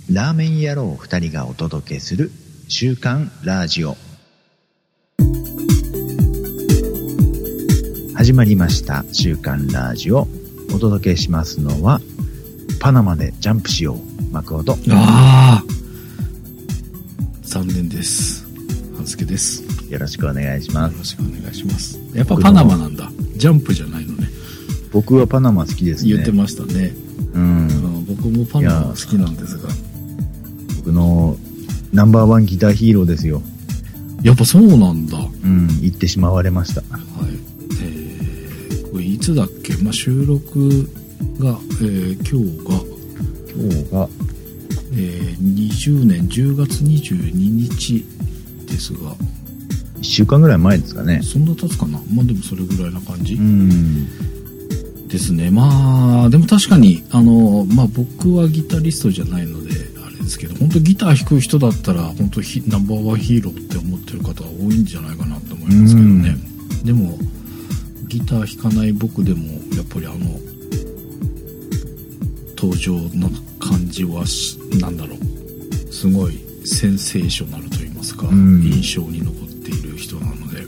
ラーメン野郎2人がお届けする週刊ラジオ。始まりました週刊ラジオ。お届けしますのはパナマでジャンプしようマクオと。 残念です。はずけです。 よろしくお願いします。 よろしくお願いします。やっぱパナマなんだ。ジャンプじゃないのね。 僕はパナマ好きですね。 言ってましたね。僕もパナマ好きなんですが。 僕のナンバーワンギターヒーローですよ。 やっぱそうなんだ。 言ってしまわれました。 はい。これいつだっけ。収録が、今日が、20年10月22日ですが、 1週間ぐらい前ですかね。 そんな経つかな。でもそれぐらいな感じですね。でも確かに僕はギタリストじゃないのであれですけど、本当ギター弾く人だったら本当ナンバーワンヒーローって思ってる方が多いんじゃないかなと思いますけどね。でもギター弾かない僕でもやっぱり登場の感じはすごいセンセーショナルと言いますか、印象に残っている人なので、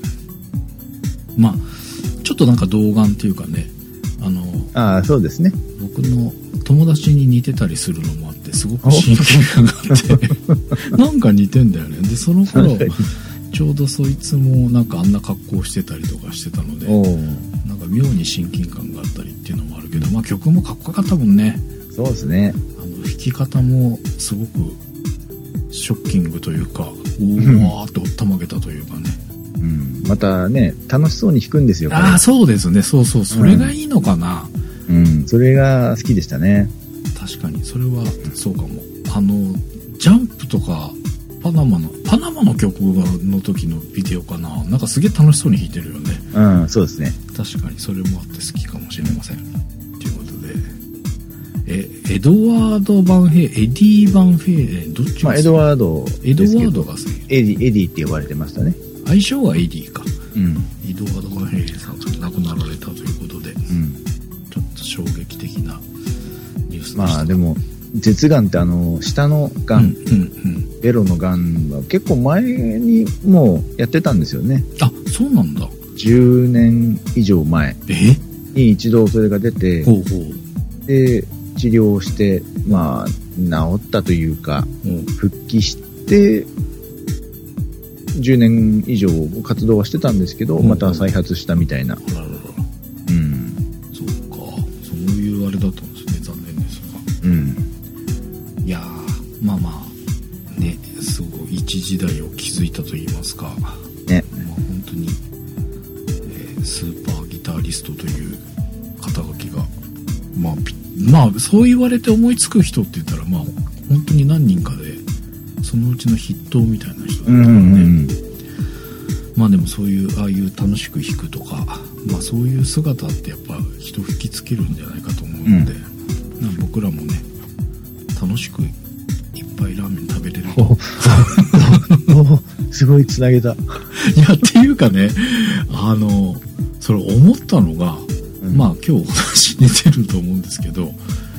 ちょっと童顔っていうかね、 そうですね。 僕の友達に似てたりするのもあってすごく親近感があってなんか似てんだよね。でその頃ちょうどそいつもあんな格好してたりとかしてたので、妙に親近感があったりっていうのもあるけど、曲もかっこよかったもんね。 そうですね。 弾き方もすごくショッキングというか、うわーっておったまげたというかね。 またね、楽しそうに弾くんですよ。 そうですね。そう、それがいいのかな。 それが好きでしたね。 確かにそれはそうかも。ジャンプとかパナマの曲の時のビデオかな。すげえ楽しそうに弾いてるよね。 そうですね。 確かにそれもあって好きかもしれません。ということで、エドワード・バンヘイ、エディ・バンヘイレン、どっちが好き？ エドワードが好き。 エディって呼ばれてましたね。 相性はエディか。エドワード・バンヘイレンさんちょっと亡くなられたということで、ちょっと衝撃的なニュースでした。 でも舌がんって下のがん、ベロのがんは結構前にもうやってたんですよね。 そうなんだ。 10年以上前に一度それが出て、で治療して治ったというか、復帰して10年以上活動はしてたんですけど、また再発したみたいな。そうか、 そういうあれだったんですね。残念ですが。いやね、すごい一時代を築いたと言いますかね。本当に、スーパーギタリストという肩書きがそう言われて思いつく人って言ったら本当に何人かでそのうちの筆頭みたいな人だったからね。でもそういうああいう楽しく弾くとか、そういう姿ってやっぱ人引きつけるんじゃないかと思うので、僕らもね楽しくいっぱいラーメン食べれるとすごいつなげた。 っていうかね、それ思ったのが、今日お話に出ると思うんですけど、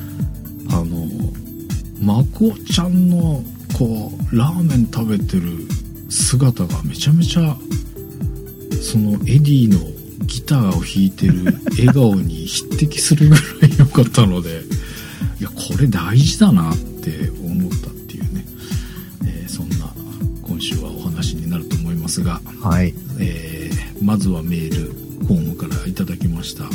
まこちゃんのラーメン食べてる姿がめちゃめちゃそのエディのギターを弾いてる笑顔に匹敵するぐらい良かったのでこれ大事だなって思ったっていうね、そんな今週はお話になると思いますが、まずはメールフォームからいただきました。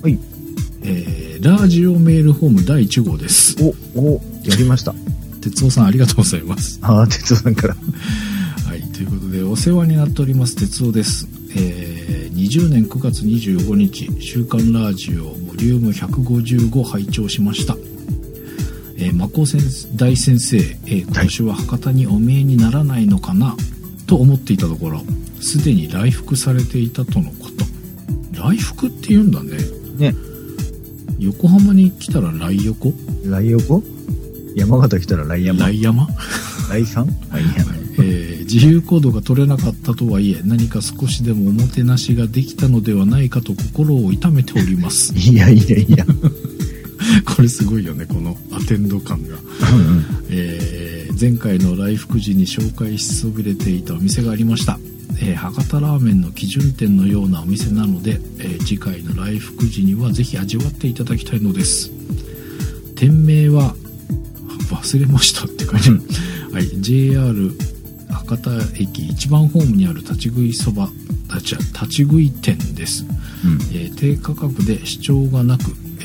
ラジオメールフォーム第1号です。 やりました。 哲夫さんありがとうございます。 哲夫さんからということでお世話になっております哲夫です。20年9月25日週刊ラジオボリューム155拝聴しました。マコ大先生、今年は博多にお見えにならないのかなと思っていたところ、すでに来福されていたとのこと。来福って言うんだね。横浜に来たら来横？ 来横？山形来たら来山？ 来山？ 来山？ 自由行動が取れなかったとはいえ、何か少しでもおもてなしができたのではないかと心を痛めております。 いやこれすごいよね、このアテンド感が。前回の来福時に紹介しそびれていたお店がありました。博多ラーメンの基準店のようなお店なので、次回の来福時にはぜひ味わっていただきたいのです。店名は忘れましたって書いてある、はい、JR 博多駅一番ホームにある立ち食いそば立ち食い店です、低価格で主張がなく、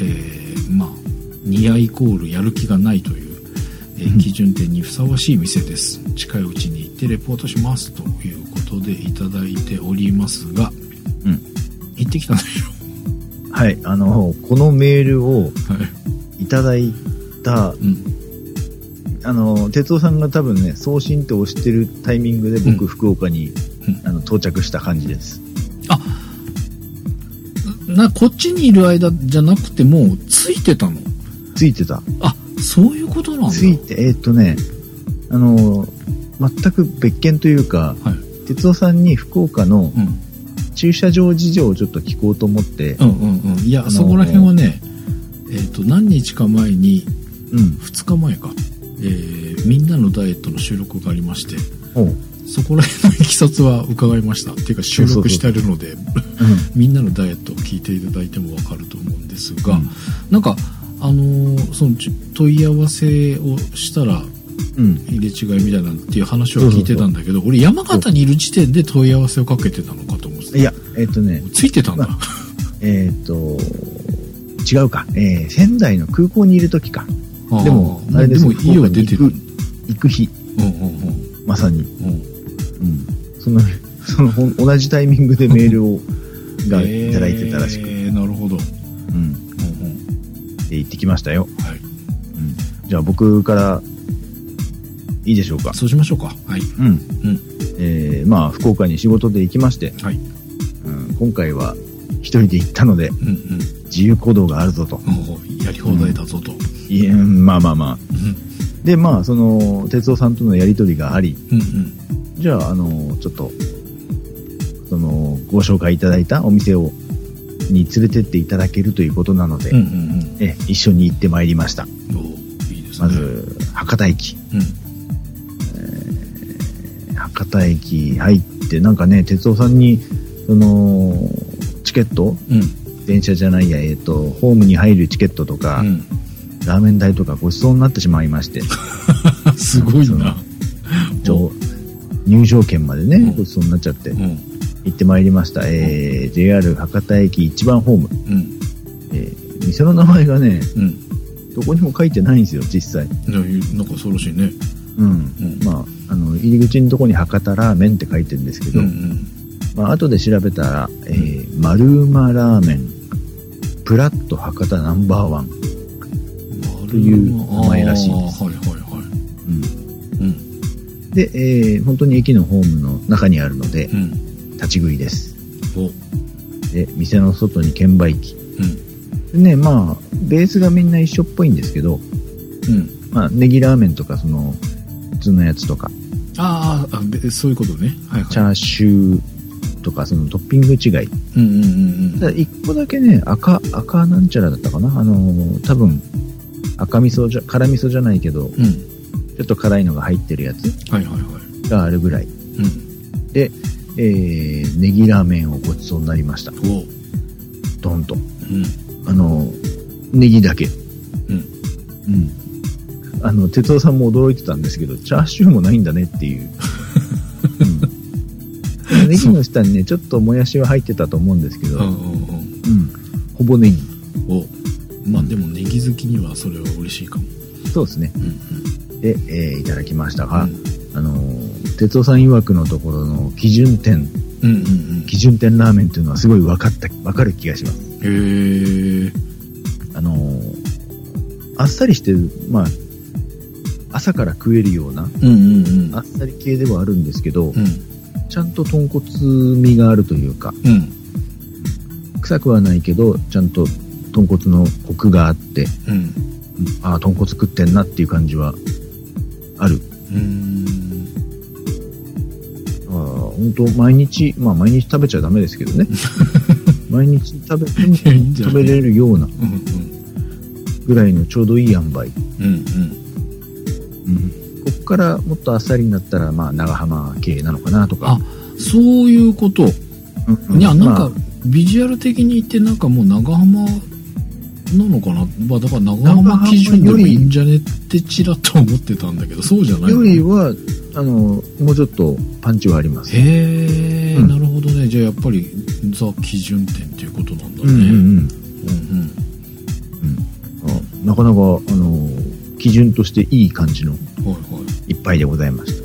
ニアイコールやる気がないという、基準点にふさわしい店です。近いうちに行ってレポートしますということでいただいておりますが、行ってきたんでしょ。 はい、このメールをいただいた、哲夫さんが多分ね送信って押してるタイミングで僕、福岡に、到着した感じです。 こっちにいる間じゃなくてもうついてたの？ ついてた。 そういうことなんだ。 ついて全く別件というか、哲夫さんに福岡の駐車場事情をちょっと聞こうと思って、 いや、そこら辺はね、何日か前に、2日前か、みんなのダイエットの収録がありまして、そこら辺のいきさつは伺いました。っていうか収録してあるので、みんなのダイエットを聞いていただいてもわかると思うんですが、なんかその問い合わせをしたら入れ違いみたいなっていう話を聞いてたんだけど、俺山形にいる時点で問い合わせをかけてたのかと思ってた。 いやついてたんだ。 違うか、仙台の空港にいる時か。でもあれです。 でも家は出てる。 行く日、まさに、その同じタイミングでメールをがいただいてたらしく、 なるほど。 で行ってきましたよ。じゃあ僕からいいでしょうか。 そうしましょうか。はい。 福岡に仕事で行きまして、今回は一人で行ったので、自由行動があるぞと。 やり放題だぞと。 でその哲夫さんとのやり取りがあり、じゃあちょっとそのご紹介いただいたお店に連れてっていただけるということなので、一緒に行ってまいりました。 いいですね。 まず博多駅、博多駅入ってなんかね、哲夫さんにそのチケット、電車じゃないや、ホームに入るチケットとか、ラーメン代とかごちそうになってしまいましてすごいな。 入場券までね、ごちそうになっちゃって、行ってまいりました。JR 博多駅一番ホーム、店の名前がね、どこにも書いてないんですよ実際。 なんかそうらしいね。 入り口のとこに博多ラーメンって書いてるんですけど、後で調べたら、丸馬ラーメンプラット博多ナンバーワンという名前らしいです。で、本当に駅のホームの中にあるので、立ち食いです。で、店の外に券売機。でね、ベースがみんな一緒っぽいんですけど、ネギラーメンとか、その、普通のやつとか。 そういうことね。 チャーシューとか、そのトッピング違い。ただ、一個だけね、赤なんちゃらだったかな。多分、辛味噌じゃないけど、ちょっと辛いのが入ってるやつがあるぐらい。で、ネギラーメンをごちそうになりました。ドンと。ネギだけ。哲夫さんも驚いてたんですけど、チャーシューもないんだねっていう。ネギの下にね、ちょっともやしは入ってたと思うんですけど、ほぼネギ。 でもネギ好きにはそれは嬉しいかも。 そうですね。で、いただきましたが、哲夫さん曰くのところの基準点ラーメンっていうのはすごい分かる気がします。あっさりしてる、朝から食えるような、あっさり系ではあるんですけど、ちゃんと豚骨味があるというか、臭くはないけどちゃんと豚骨のコクがあって、豚骨食ってんなっていう感じはある。本当毎日食べちゃダメですけどね毎日食べれるようなぐらいのちょうどいい塩梅。 うんうん。 こっからもっとあっさりになったら、まあ、長浜系なのかなとか。 あ、そういうこと。いや、なんか、ビジュアル的に言って、なんかもう長浜なのかな。まあ、だから長浜基準でもいいんじゃねってちらっと思ってたんだけど、そうじゃないの。 よりは、もうちょっとパンチはあります。 へー、なるほどね。じゃあやっぱり、ザ基準点っていうことなんだね。 なかなか、基準としていい感じの一杯でございました。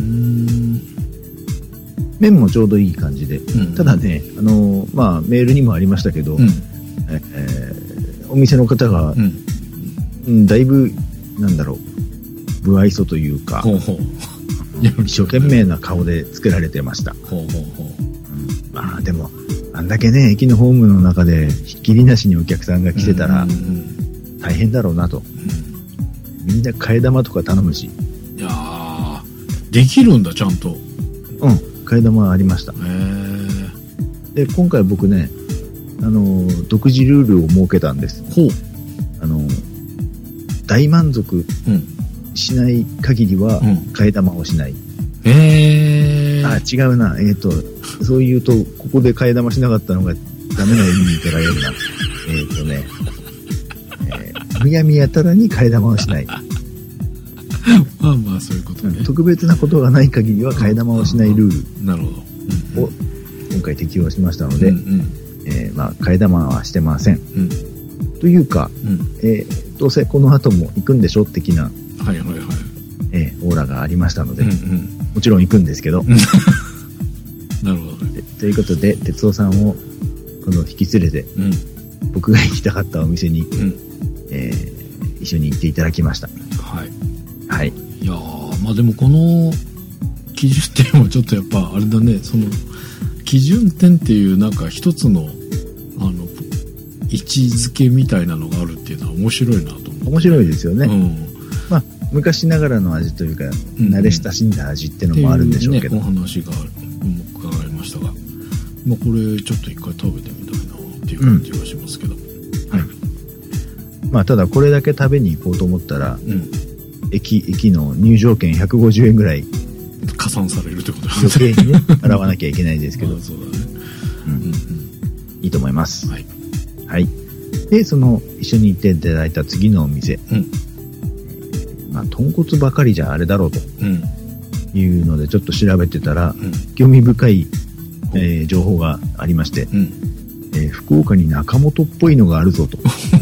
麺もちょうどいい感じで。ただね、まあ、メールにもありましたけど、お店の方が、だいぶ、なんだろう、不愛想というか、一生懸命な顔で作られてました。まあ、でも、あんだけね、駅のホームの中で、ひっきりなしにお客さんが来てたら、大変だろうなと。みんな替え玉とか頼むし。 いやー、できるんだ、ちゃんと。 替え玉ありました。で、今回僕ね、独自ルールを設けたんです。大満足しない限りは、替え玉をしない。あ、違うな。そう言うと、ここで替え玉しなかったのがダメな意味に取られるな。むやみやたらに替え玉をしない。 まあまあ、そういうことね。 特別なことがない限りは替え玉をしないルール。 なるほど。 を今回適用しましたので、まあ、替え玉はしてません。というか、どうせこの後も行くんでしょ的な、オーラがありましたので、もちろん行くんですけど。 なるほど。 ということで、哲夫さんを引き連れて、僕が行きたかったお店に、一緒に行っていただきました。はい。 いやー、まあでもこの基準点もちょっとやっぱあれだね、その基準点っていうなんか一つの位置づけみたいなのがあるっていうのは面白いなと思って。 面白いですよね。まあ昔ながらの味というか、慣れ親しんだ味っていうのもあるんでしょうけど。 お話が伺いましたが、まあこれちょっと一回食べてみたいなっていう感じはしますけど。 まあただこれだけ食べに行こうと思ったら、駅の入場券150円ぐらい加算されるってことですね。余計にね、払わなきゃいけないですけど。 そうだね。 いいと思います。はい。で、一緒に行っていただいた次のお店。まあ、豚骨ばかりじゃあれだろうというので、ちょっと調べてたら、興味深い、情報がありまして、福岡に中本っぽいのがあるぞと。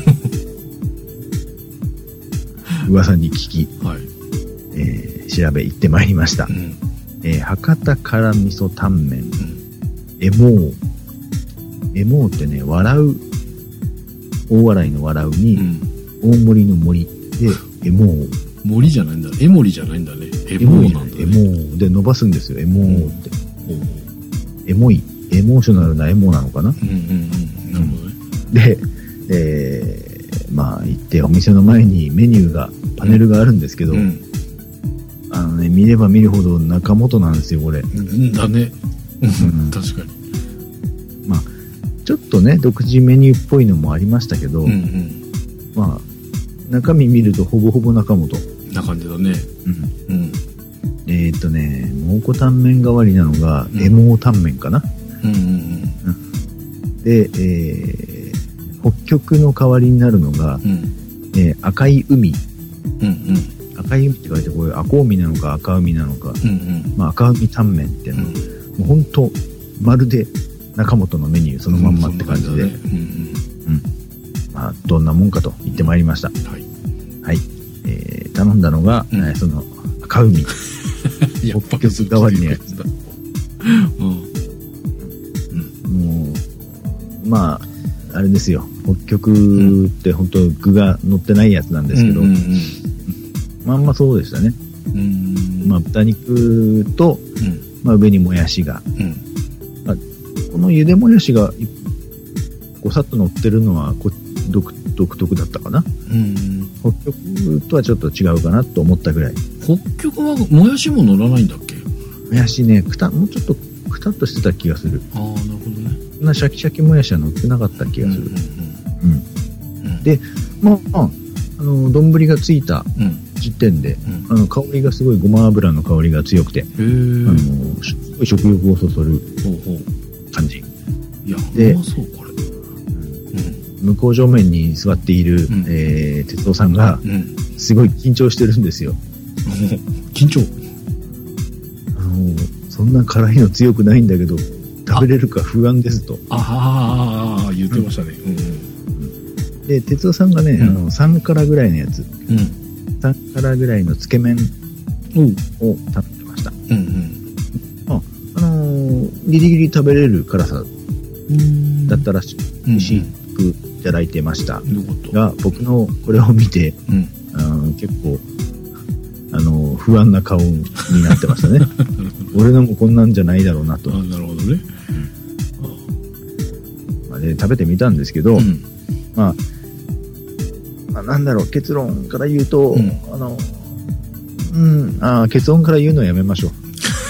噂に聞き、調べ行ってまいりました。博多辛味噌タンメン、エモー。エモーってね、笑う、大笑いの笑うに、大森の森で、エモー。 森じゃないんだ。エモリじゃないんだね。エモーなんだね。 エモーで伸ばすんですよ、エモーって。エモい、エモーショナルなエモーなのかな。なるほどね。 で、まあ行ってお店の前にメニューが、パネルがあるんですけど、見れば見るほど中本なんですよ、これ。 だね。確かに。 まあ、ちょっとね、独自メニューっぽいのもありましたけど、まあ、中身見るとほぼほぼ中本。 な感じだね。 蒙古タンメン代わりなのが、エモータンメンかな。で、北極の代わりになるのが、赤い海。赤い海って書いて、これ赤海なのか赤海なのか、まあ赤海タンメンっていうのは、もう本当まるで中本のメニューそのまんまって感じで、まあどんなもんかと言ってまいりました。はい。頼んだのが、その赤海。北極代わりのやつだ。もうまああれですよ。北極って本当具が乗ってないやつなんですけど。まんまそうでしたね。まあ、豚肉と、まあ、上にもやしが。まあ、このゆでもやしが、ごさっと乗ってるのは独特だったかな。北極とはちょっと違うかなと思ったぐらい。 北極はもやしも乗らないんだっけ？ もやしね、もうちょっとくたっとしてた気がする。 ああ、なるほどね。 そんなシャキシャキもやしは乗ってなかった気がする。で、まあ、 丼がついた時点で、香りがすごいごま油の香りが強くて、すごい食欲をそそる感じ。 いや、うまそう、これ。 向こう正面に座っている、哲夫さんが、すごい緊張してるんですよ。 緊張？ そんな辛いの強くないんだけど、食べれるか不安ですと。 言ってましたね。 で、哲夫さんがね、3辛ぐらいのやつ、3辛ぐらいのつけ麺を食べてました。ギリギリ食べれる辛さだったらしくいただいてましたが、僕のこれを見て、結構不安な顔になってましたね。俺のもこんなんじゃないだろうなと。 なるほどね。 で食べてみたんですけど、なんだろう、結論から言うと、結論から言うのはやめましょう。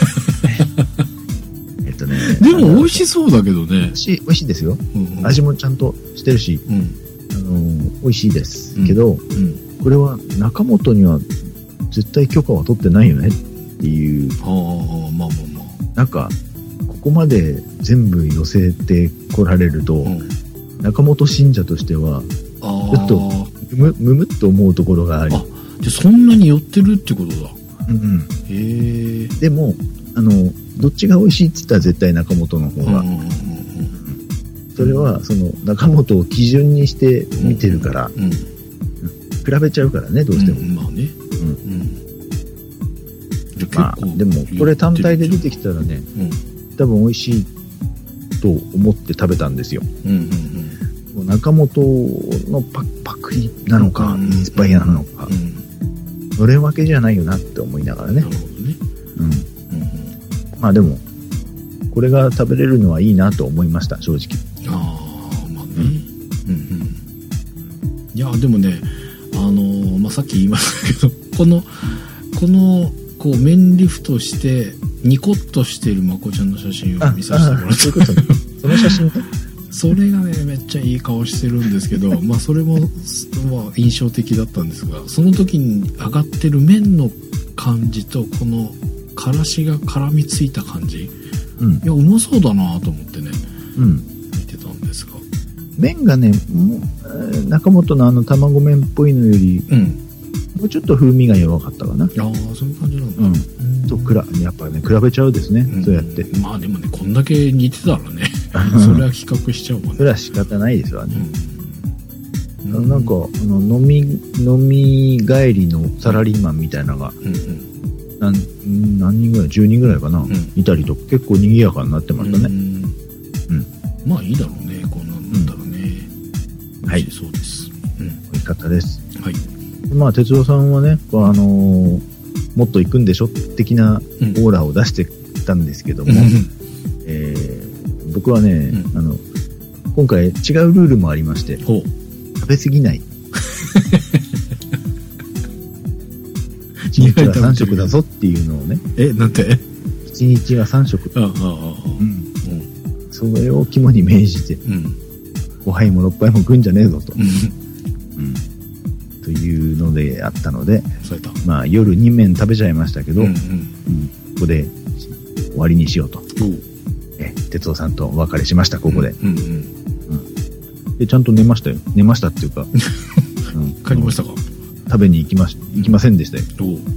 でも美味しそうだけどね。 美味しいですよ。味もちゃんとしてるし、美味しいですけど、これは中本には絶対許可は取ってないよねっていう。なんかここまで全部寄せてこられると、中本信者としてはちょっとむむっと思うところがあり。 じゃそんなに寄ってるってことだ。 でもどっちが美味しいって言ったら絶対中本の方が。それはその中本を基準にして見てるから、比べちゃうからね、どうしても。でもこれ単体で出てきたらね、多分美味しいと思って食べたんですよ。中本のパクリなのか、インスパイアなのか、それわけじゃないよなって思いながらね。でもこれが食べれるのはいいなと思いました、正直。 いやでもね、さっき言いましたけど、このこう麺リフトしてニコッとしてるまこちゃんの写真を見させてもらって、 その写真ね。 それがねめっちゃいい顔してるんですけど、それも、印象的だったんですが、その時に上がってる麺の感じとこのからしが絡みついた感じ、いやうまそうだなと思ってね、見てたんですが、 麺がね中本の卵麺っぽいのより、もうちょっと風味が弱かったかな。 そういう感じなんだ。 やっぱね比べちゃうですね、そうやって。 でもねこんだけ似てたらねそれは比較しちゃうもんね。 それは仕方ないですわね。なんか飲み帰りのサラリーマンみたいなのが、何人ぐらい、10人ぐらいかな、いたりと結構賑やかになってましたね。 いいだろうね、こんなんだったらね。はい、そうです。 美味しかったです。哲夫さんはね、もっと行くんでしょ的なオーラを出してたんですけども、僕はね、今回違うルールもありまして、食べ過ぎない。1日は3食だぞっていうのをね。 なんて ?1 日は3食。それを肝に銘じて、5杯も6杯も食うんじゃねえぞと。というのであったので、夜2麺食べちゃいましたけど、ここで終わりにしようと。哲夫さんとお別れしました、ここで。でちゃんと寝ましたよ。寝ましたっていうか。 帰りましたか？ 食べに行きませんでしたよ。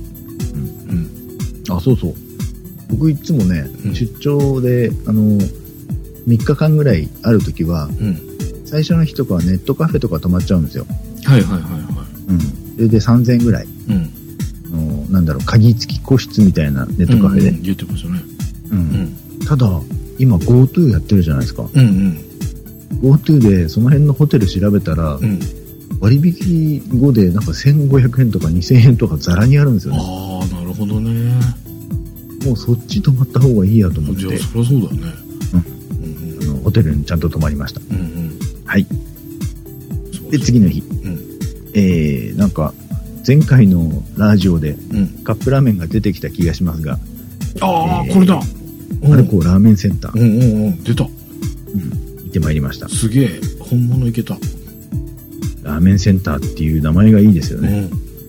そうそう。僕いつもね、出張で、3日間ぐらいあるときは、最初の日とかはネットカフェとか泊まっちゃうんですよ。で3000円ぐらい。鍵付き個室みたいなネットカフェで。 言ってましたね。 ただ、今 GoTo やってるじゃないですか。GoTo でその辺のホテル調べたら、割引後でなんか1500円とか2000円とかザラにあるんですよね。 なるほどね。 もうそっち泊まった方がいいやと思って。 じゃあそりゃそうだね。 ホテルにちゃんと泊まりました。はい。で次の日、なんか前回のラジオでカップラーメンが出てきた気がしますが、 これだ。 マルコラーメンセンター。 出た。 行ってまいりました。 すげえ、本物いけた。 ララーメンセンターっていう名前がいいですよね。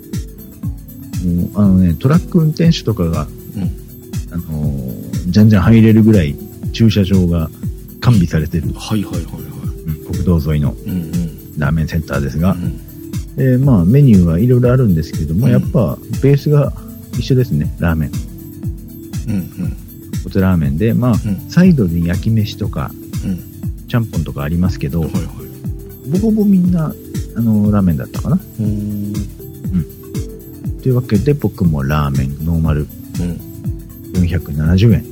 もうトラック運転手とかが、じゃんじゃん入れるぐらい駐車場が完備されてる、 はいはいはいはい、 国道沿いのラーメンセンターですが、まあメニューはいろいろあるんですけども、やっぱベースが一緒ですね。ラーメン、ポテラーメンで、まあ、サイドに焼き飯とか、ちゃんぽんとかありますけど、ほぼみんなラーメンだったかな。というわけで僕もラーメンノーマル、470円、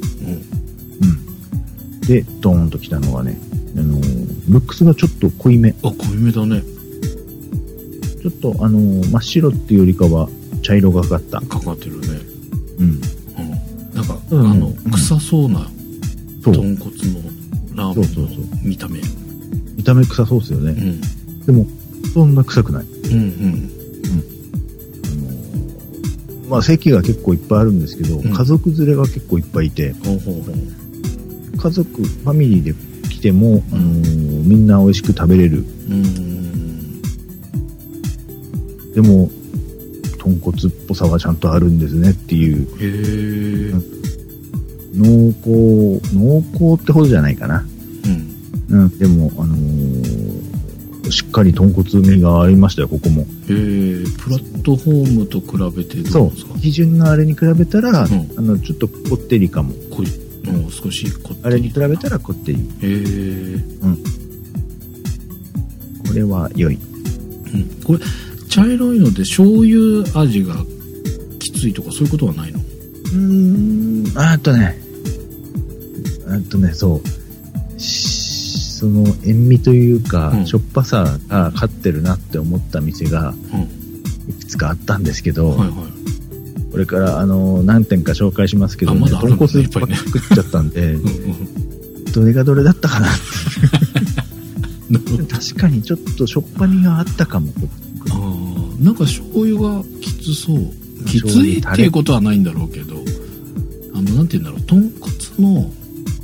でドーンときたのはね、ルックスがちょっと濃いめ。 濃いめだね。 ちょっと真っ白っていうよりかは茶色がかかってるね。なんか臭そうな豚骨のラーメンの見た目臭そうですよね。でもそんな臭くない。まあ席が結構いっぱいあるんですけど、家族連れが結構いっぱいいて、家族ファミリーで来ても、みんな美味しく食べれる。でも豚骨っぽさはちゃんとあるんですねっていう。濃厚ってほどじゃないかな。でもしっかり豚骨味がありましたよ、ここも。 プラットフォームと比べてどうですか？ そう、基準のあれに比べたら、ちょっとこってりかも。 少しこってり。 あれに比べたらこってり。これは良い。 これ茶色いので醤油味がきついとかそういうことはないの？ そう。その塩味というか、しょっぱさが勝ってるなって思った店がいくつかあったんですけど、これから何点か紹介しますけど、豚骨ばっか食っちゃったんでどれがどれだったかなって確かにちょっとしょっぱみがあったかも。 なんか醤油がきつそう。きついっていうことはないんだろうけど、なんて言うんだろう、豚骨の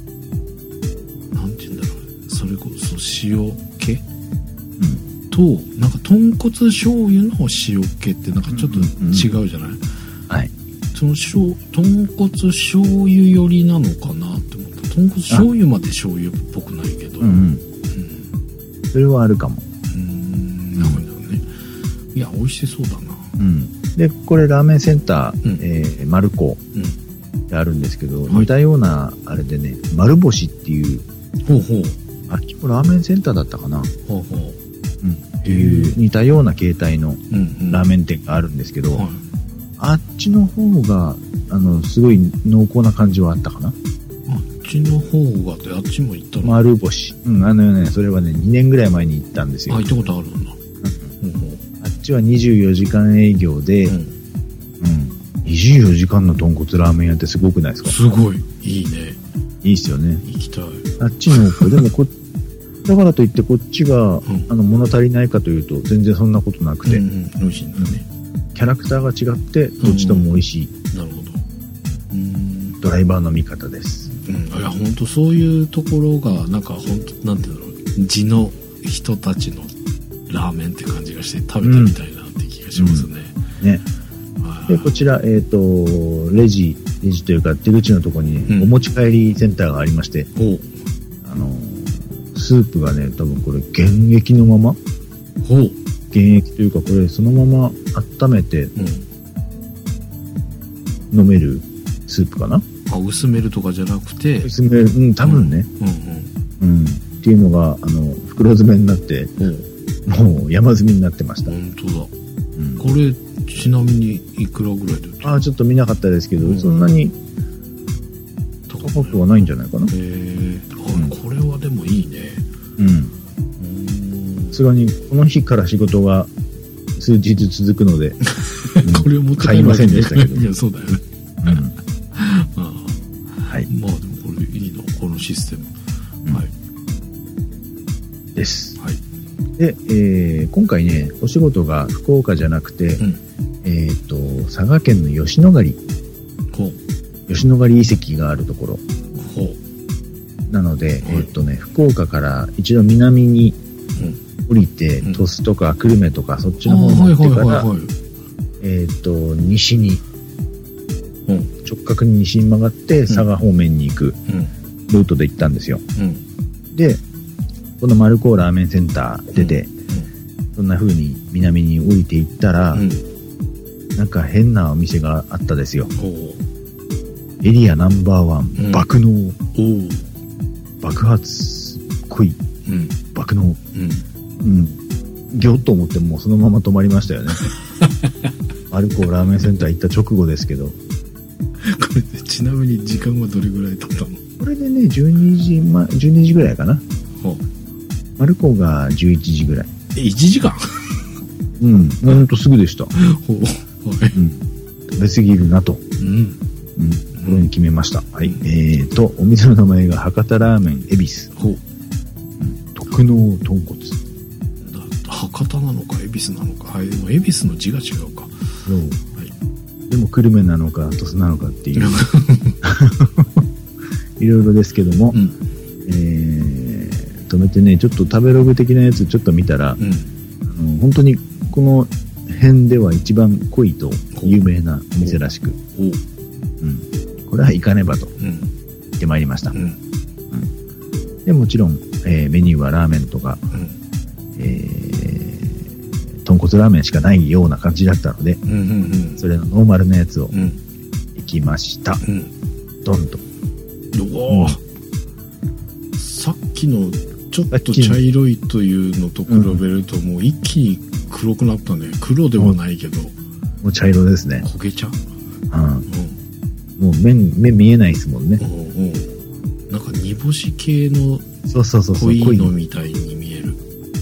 それこそ塩気、となんか豚骨醤油の塩気ってなんかちょっと違うじゃない？その豚骨醤油寄りなのかなって思った。豚骨醤油まで醤油っぽくないけど、 それはあるかも。 なんだろうね。いや美味しそうだな。 でこれラーメンセンター、マルコであるんですけど、似たようなあれでね、丸星っていうあっちもラーメンセンターだったかな。っていう似たような形態のラーメン店があるんですけど、あっちの方がすごい濃厚な感じはあったかな。あっちの方がってあっちも行ったの？ 丸星。それはね2年ぐらい前に行ったんですよ。 行ったことあるんだ。 あっちは24時間営業で、24時間の豚骨ラーメン屋ってすごくないですか？ すごいいいね。 いいっすよね。 行きたい。 あっちの方でもだからといってこっちが、物足りないかというと全然そんなことなくて、 美味しいんだね。 キャラクターが違ってどっちとも美味しい。 なるほど。 ドライバーの味方です。 いや本当そういうところがなんか本当なんていうんだろう、地の人たちのラーメンって感じがして食べてみたいなって気がしますね。でこちらレジというか出口のところに、お持ち帰りセンターがありまして、スープがね多分これ原液のまま、原液というかこれそのまま温めて飲めるスープかな。 薄めるとかじゃなくて薄める、多分ね、っていうのが袋詰めになって、もう山積みになってました。 本当だ。これちなみにいくらぐらいで売ってる？ ちょっと見なかったですけど、そんなに高くはないんじゃないかな。これはでもいいね。 さすがにこの日から仕事が数日続くのでこれを持って買いませんでしたけど。 いやそうだよね。 はい。 まあでもこれいいの、このシステム。 です。で、今回ねお仕事が福岡じゃなくて、佐賀県の吉野ヶ里遺跡があるところなので、福岡から一度南に降りて、鳥栖とか久留米とかそっちの方に行ってから、西に、直角に西に曲がって佐賀方面に行くルートで行ったんですよ。で、この丸高ラーメンセンター出て、そんな風に南に降りていったら、なんか変なお店があったですよ。エリアナンバー1、爆農。爆発、濃い、爆農。ぎょっと思ってもうそのまま止まりましたよね。丸高ラーメンセンター行った直後ですけど。これでちなみに時間はどれぐらい経ったの？ これでね、12時ぐらいかな。丸高が11時ぐらい。 1時間？ ほんとすぐでした。食べ過ぎるなと。これに決めました。はい。お店の名前が博多ラーメン恵比寿。特納豚骨。 博多なのか恵比寿なのか。はい。でも恵比寿の字が違うか。 そう。はい。でも久留米なのか鳥栖なのかっていう。いろいろですけども、止めてね、ちょっと食べログ的なやつちょっと見たら、本当にこの辺では一番濃いと有名なお店らしく、これは行かねばと言ってまいりました。でもちろん、メニューはラーメンとか、豚骨ラーメンしかないような感じだったので、それのノーマルなやつを行きました。ドンと。 さっきのちょっと茶色いというのと比べるともう一気に黒くなったね。黒ではないけどもう茶色ですね。 焦げ茶。 もう麺見えないですもんね。 なんか煮干し系の濃いのみたいに見える。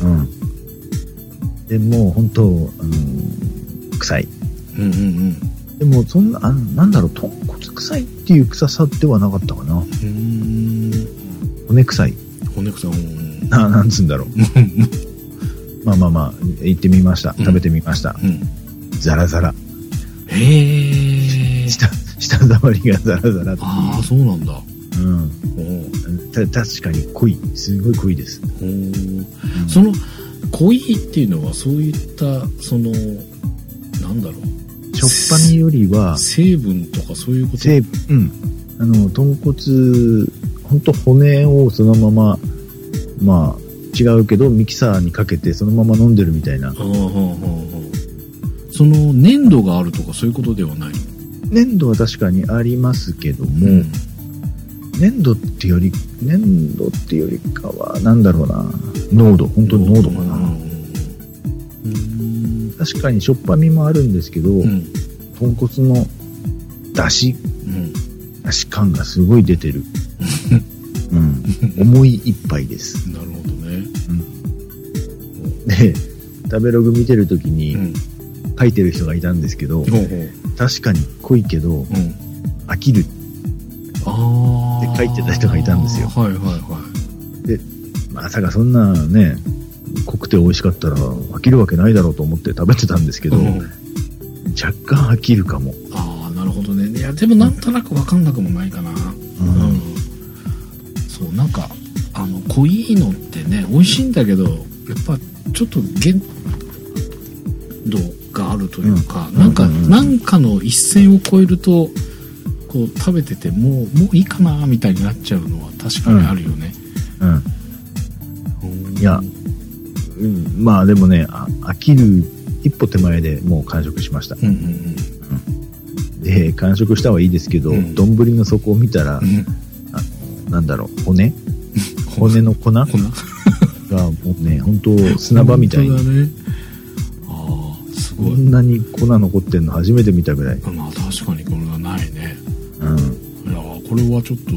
でもう本当臭い。でもそんななんだろう、豚骨臭いっていう臭さではなかったかな。骨臭い。なんつうんだろう。まあ行ってみました。食べてみました。ザラザラ。舌触りがザラザラっていう。 ああ、そうなんだ。 確かに濃い。すごい濃いです。 その濃いっていうのはそういったなんだろう。 しょっぱみよりは成分とかそういうこと。 豚骨本当骨をそのまま違うけどミキサーにかけてそのまま飲んでるみたいな。その粘度があるとかそういうことではない？ 粘度は確かにありますけども、粘度ってよりかはなんだろうな、本当に濃度かな。確かにしょっぱみもあるんですけど、豚骨のだし感がすごい出てる。重い一杯です。 なるほどね。 で、食べログ見てるときに書いてる人がいたんですけど、確かに濃いけど、飽きるって書いてた人がいたんですよ。で、まさかそんなね、濃くて美味しかったら飽きるわけないだろうと思って食べてたんですけど、若干飽きるかも。 なるほどね。いや、でもなんとなく分かんなくもないかな。そう、なんか濃いのってね美味しいんだけど、やっぱちょっと限度があるというか、なんかの一線を越えるとこう食べててもういいかなみたいになっちゃうのは確かにあるよね。 いや、まあでもね、飽きる一歩手前でもう完食しました。で、完食したはいいですけど、丼の底を見たら、なんだろう、骨の粉がもうね、本当砂場みたいに。すごい。こんなに粉残ってんの初めて見たぐらい。 確かにこれはないね。いや、これはちょっと、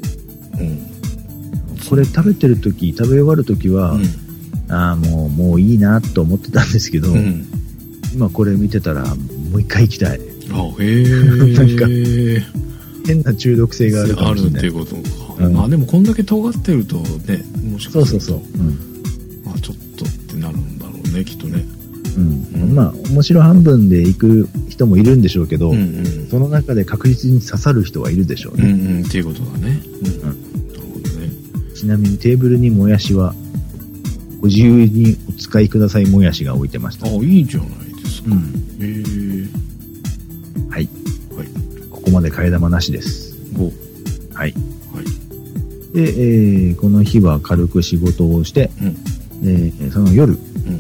これ食べ終わるときは、もういいなと思ってたんですけど、今これ見てたらもう一回行きたい。なんか変な中毒性があるかもしれない。 っていうことか。でもこんだけ尖ってるとね、もしかするとちょっとってなるんだろうね、きっとね。面白半分で行く人もいるんでしょうけど、その中で確実に刺さる人はいるでしょうね。 っていうことだね。なるほどね。 ちなみにテーブルにもやしはこご自由にお使いくださいもやしが置いてました。 あ、いいじゃないですか。 はい。ここまで替え玉なしです。はい。で、この日は軽く仕事をして、その夜、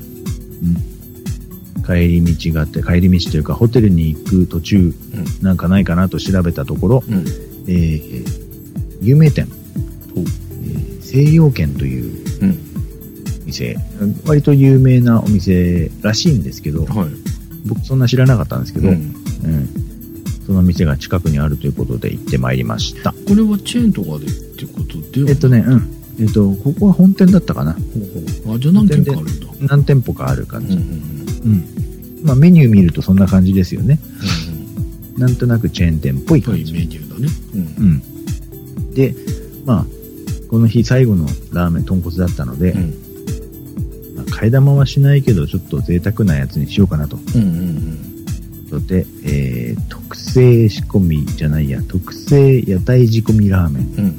帰り道があって、帰り道というかホテルに行く途中、なんかないかなと調べたところ、有名店、西洋軒という店、割と有名なお店らしいんですけど、僕そんな知らなかったんですけど、その店が近くにあるということで行ってまいりました。 これはチェーンとかでってことではここは本店だったかな。 あ、じゃあ何店かあるんだ。 何店舗かある感じ。まあメニュー見るとそんな感じですよね。なんとなくチェーン店っぽい感じ。 メニューだね。 で、まあこの日最後のラーメン豚骨だったので、替え玉はしないけどちょっと贅沢なやつにしようかなと。で、特製仕込みじゃないや、特製屋台仕込みラーメン、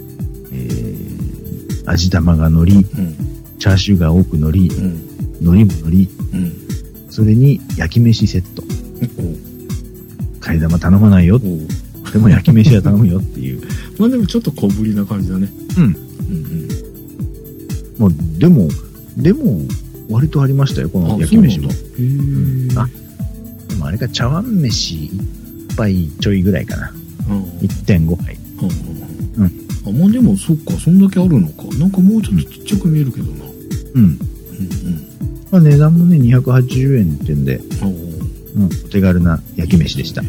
味玉が海苔、チャーシューが多く海苔、海苔も海苔、それに焼き飯セット。替え玉頼まないよ。でも焼き飯は頼むよっていう。 まあでもちょっと小ぶりな感じだね。 まあでも割とありましたよ、この焼き飯も。でもあれか、茶碗飯1杯ちょいぐらいかな。1.5 杯。 あ、まあでもそっか、そんだけあるのか。なんかもうちょっとちっちゃく見えるけどな。 まあ値段もね、280円ってんで、お手軽な焼き飯でした。で、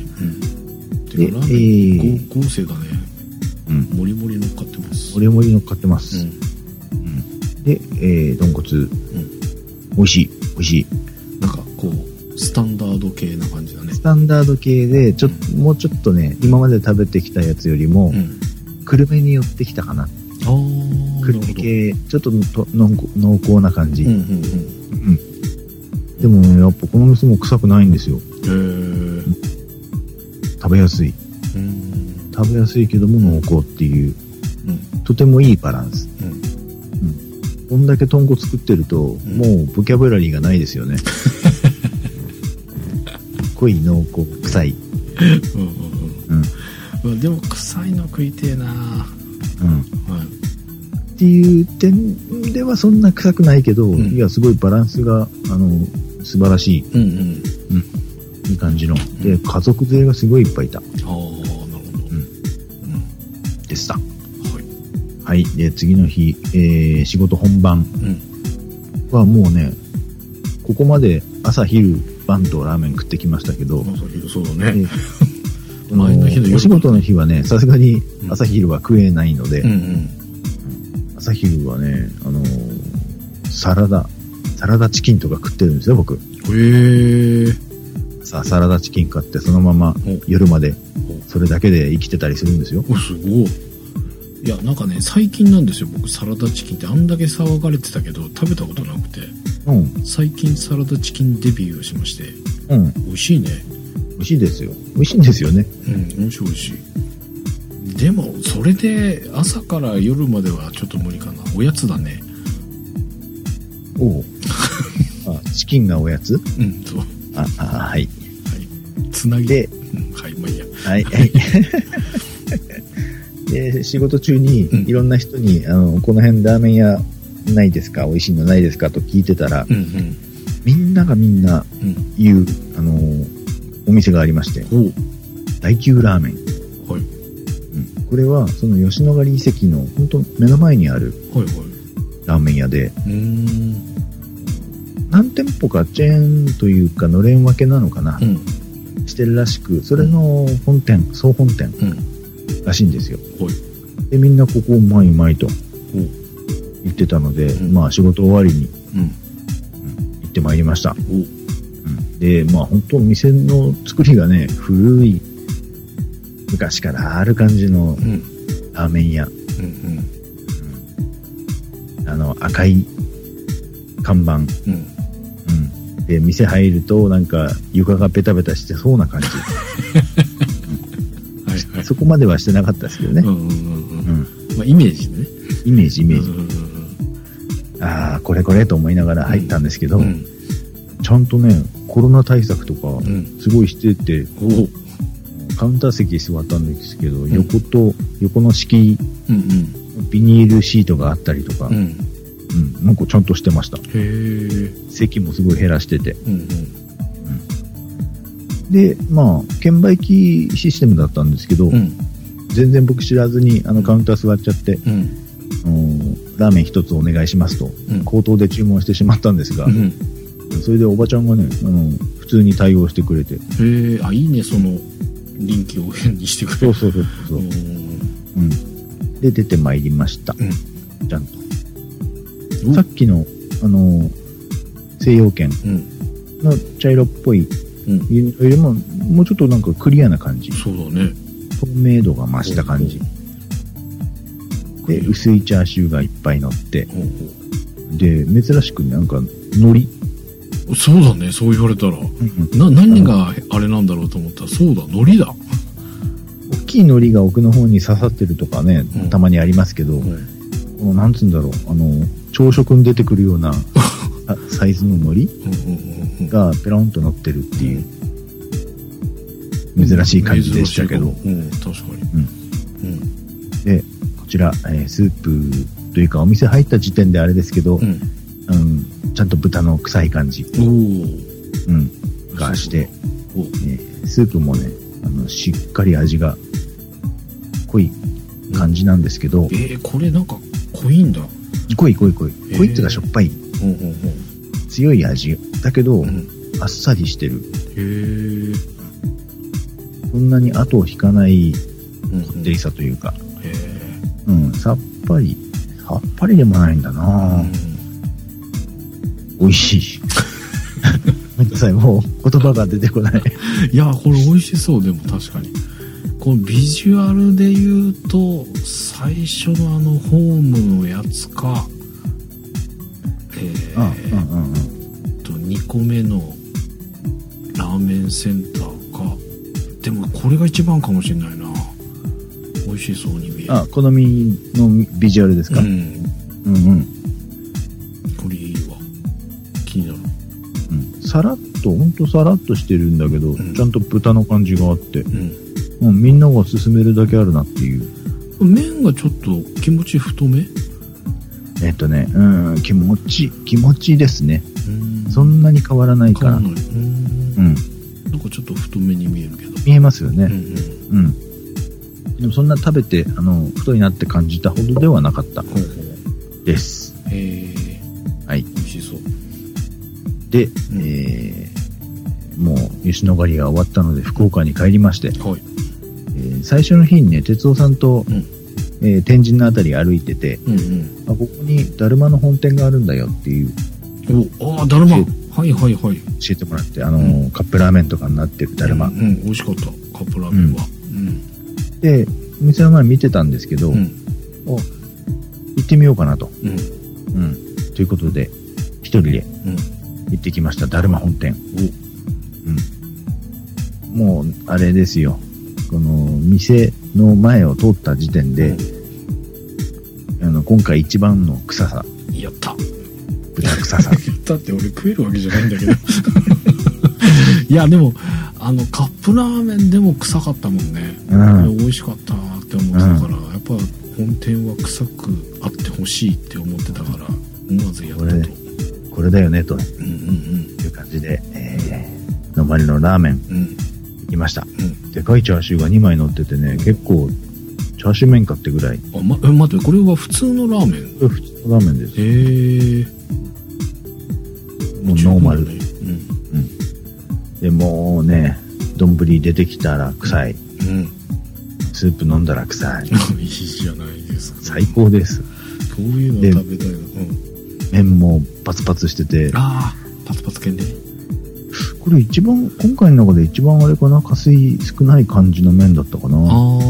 豪勢だね。もりもり乗っかってます。 もりもり乗っかってます。で、豚骨、美味しい。 なんかこう、スタンダード系な感じだね。 スタンダード系で、もうちょっとね、今まで食べてきたやつよりも、くるめに寄ってきたかな。くるめ系、ちょっと濃厚な感じ。でもね、やっぱこの店も臭くないんですよ。食べやすい。食べやすいけども濃厚っていう、とてもいいバランス。こんだけ豚骨作ってると、もうボキャブラリーがないですよね。濃い、濃厚、臭い。 でも臭いの食いてえな。 っていう点ではそんな臭くないけど、いやすごいバランスが素晴らしい。いい感じの。で家族連れがすごいいっぱいいた。なるほど。でした。はい。で次の日、仕事本番はもうね、ここまで朝昼晩とラーメン食ってきましたけど、 朝昼そうだね。 前の日のお仕事の日はね、さすがに朝昼は食えないので、朝昼はね、サラダチキンとか食ってるんですよ、僕。さあ、サラダチキン買ってそのまま夜までそれだけで生きてたりするんですよ。 すごい。いや、なんかね、最近なんですよ、僕サラダチキンってあんだけ騒がれてたけど食べたことなくて、最近サラダチキンデビューをしまして、美味しいね。 美味しいですよ。美味しいんですよね。 美味しい。でもそれで朝から夜まではちょっと無理かな。おやつだね。 チキンがおやつ？ そう。 はい。 つなぎで、まあいいや。 で仕事中にいろんな人に、この辺ラーメン屋ないですか、美味しいのないですかと聞いてたら、みんな言う、お店がありまして、大久ラーメン。これはその吉野ヶ里遺跡の本当目の前にあるラーメン屋で、何店舗かチェーンというかのれん分けなのかな、してるらしく、それの本店、総本店らしいんですよ。でみんなここうまいと言ってたので、まあ仕事終わりに行ってまいりました。でまあ本当店の作りがね、古い昔からある感じのラーメン屋、赤い看板、で店入るとなんか床がベタベタしてそうな感じ。そこまではしてなかったですけどね。 まあイメージね。 イメージ。 ああ、これこれと思いながら入ったんですけど、ちゃんとね、コロナ対策とか、すごいしてて、カウンター席座ったんですけど、横の敷、ビニールシートがあったりとか、なんかちゃんとしてました。席もすごい減らしてて。で、まあ、券売機システムだったんですけど、全然僕知らずにカウンター座っちゃって、ラーメン一つお願いしますと、口頭で注文してしまったんですが、それでおばちゃんがね、普通に対応してくれて。 あ、いいね、その、臨機応変にしてくれる。 そう。で、出てまいりました。ちゃんと。さっきの、西洋軒の茶色っぽい、よりも、もうちょっとなんかクリアな感じ。 そうだね。 透明度が増した感じ。で、薄いチャーシューがいっぱい乗って、で、珍しくなんか、海苔。 そうだね、そう言われたら。何があれなんだろうと思ったら、そうだ、海苔だ。 大きい海苔が奥の方に刺さってるとかね、たまにありますけど、このなんつうんだろう、朝食に出てくるようなサイズの海苔がペロンと乗ってるっていう、珍しい感じでしたけど。 確かに。 で、こちら、スープというかお店入った時点であれですけど、ちゃんと豚の臭い感じがして、スープもね、しっかり味が濃い感じなんですけど、 これなんか濃いんだ。 濃いっていうかしょっぱい、強い味だけど、あっさりしてる。そんなに後を引かないこってりさというか、さっぱりでもないんだな。美味しい。ごめんなさい、もう言葉が出てこない。 いや、これ美味しそう。でも確かにこのビジュアルで言うと、最初のホームのやつか、2個目のラーメンセンターか。でもこれが一番かもしれないな。美味しそうに見える。 好みのビジュアルですか。 これいいわ。気になる。 さらっと、ほんとさらっとしてるんだけど、ちゃんと豚の感じがあって、みんなが勧めるだけあるなっていう。 麺がちょっと気持ち太め？ 気持ちですね。そんなに変わらないから。なんかちょっと太めに見えるけど。 見えますよね。でもそんな食べて太いなって感じたほどではなかったです。はい。 美味しそう。 で、もう吉野ヶ里が終わったので福岡に帰りまして、最初の日にね、哲夫さんと、天神のあたり歩いてて、ここにだるまの本店があるんだよっていう。 だるま。はい。教えてもらって、カップラーメンとかになってるだるま。 美味しかった、カップラーメンは。 で、お店の前見てたんですけど、行ってみようかなと。ということで、一人で行ってきました、だるま本店。もう、あれですよ。この、店の前を通った時点で、今回一番の臭さ。 やった。 豚臭さ。 だって俺食えるわけじゃないんだけど。いや、でも、カップラーメンでも臭かったもんね。美味しかったって思ってたから、やっぱ本店は臭くあってほしいって思ってたから、思わずやったと。 これだよね、と。いう感じで、のまりのラーメン、行きました。でかいチャーシューが2枚乗っててね、結構、チャーシュー麺かってぐらい。 待って、これは普通のラーメン？ 普通のラーメンです。もうノーマル。でもうね、丼出てきたら臭い。スープ飲んだら臭い。 いいじゃないですか。 最高です。 こういうの食べたいな。 麺もパツパツしてて。 パツパツ系ね。 これ今回の中で一番あれかな、加水少ない感じの麺だったかな。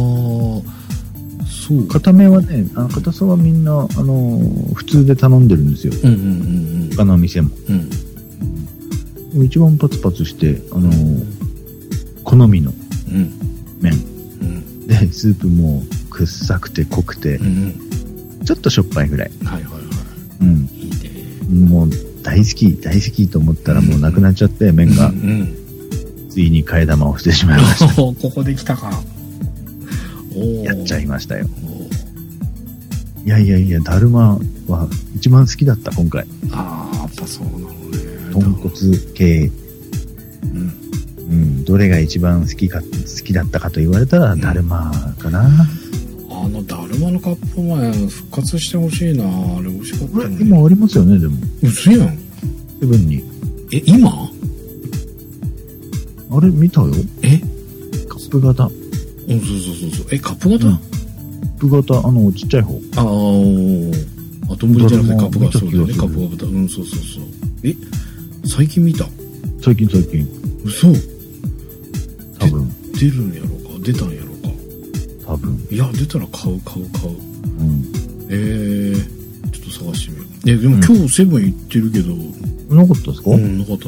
そう。固めはね、硬さはみんな、普通で頼んでるんですよ。他の店も。一番パツパツして、好みの麺。で、スープも臭くて濃くて、ちょっとしょっぱいぐらい。 いいね。 もう大好きと思ったらもうなくなっちゃって、麺が。ついに替え玉をしてしまいました。 ここで来たか。 やっちゃいましたよ。いや、だるまは一番好きだった、今回。 ああ、やっぱそうなのね。 豚骨系。どれが一番好きだったかと言われたら、だるまかな。 だるまのカップ麺復活してほしいな。あれ美味しかったね。 今ありますよね、でも。 嘘やん。 セブンに。 今？ あれ見たよ。カップ型。 そう。カップ型？カップ型、ちっちゃい方。 丼じゃなくてカップ型。そうだよね、カップ型。そう。最近見た？ 最近。 嘘？ 多分。 出るんやろか、出たんやろか。 多分。 いや、出たら買う。ちょっと探してみよう。でも今日セブン行ってるけど。 なかったですか？ なかった。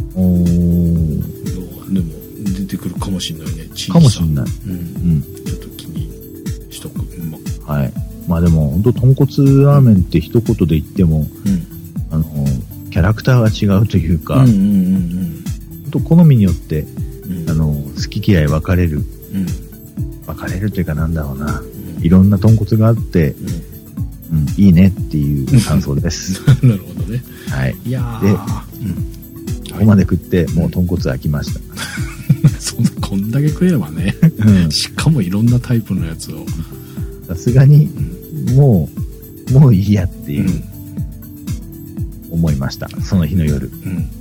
でも出てくるかもしれないね。 かもしれない。 ちょっと気にしとく。 はい。まあでも本当豚骨ラーメンって一言で言っても、キャラクターが違うというか、本当好みによって、好き嫌い分かれる。分かれるというかなんだろうな。いろんな豚骨があって、いいねっていう感想です。 なるほどね。 はい。 いやー。 で、ここまで食ってもう豚骨飽きました。 こんだけ食えればね。しかもいろんなタイプのやつを。 さすがに、もういいやっていう、思いました。その日の夜。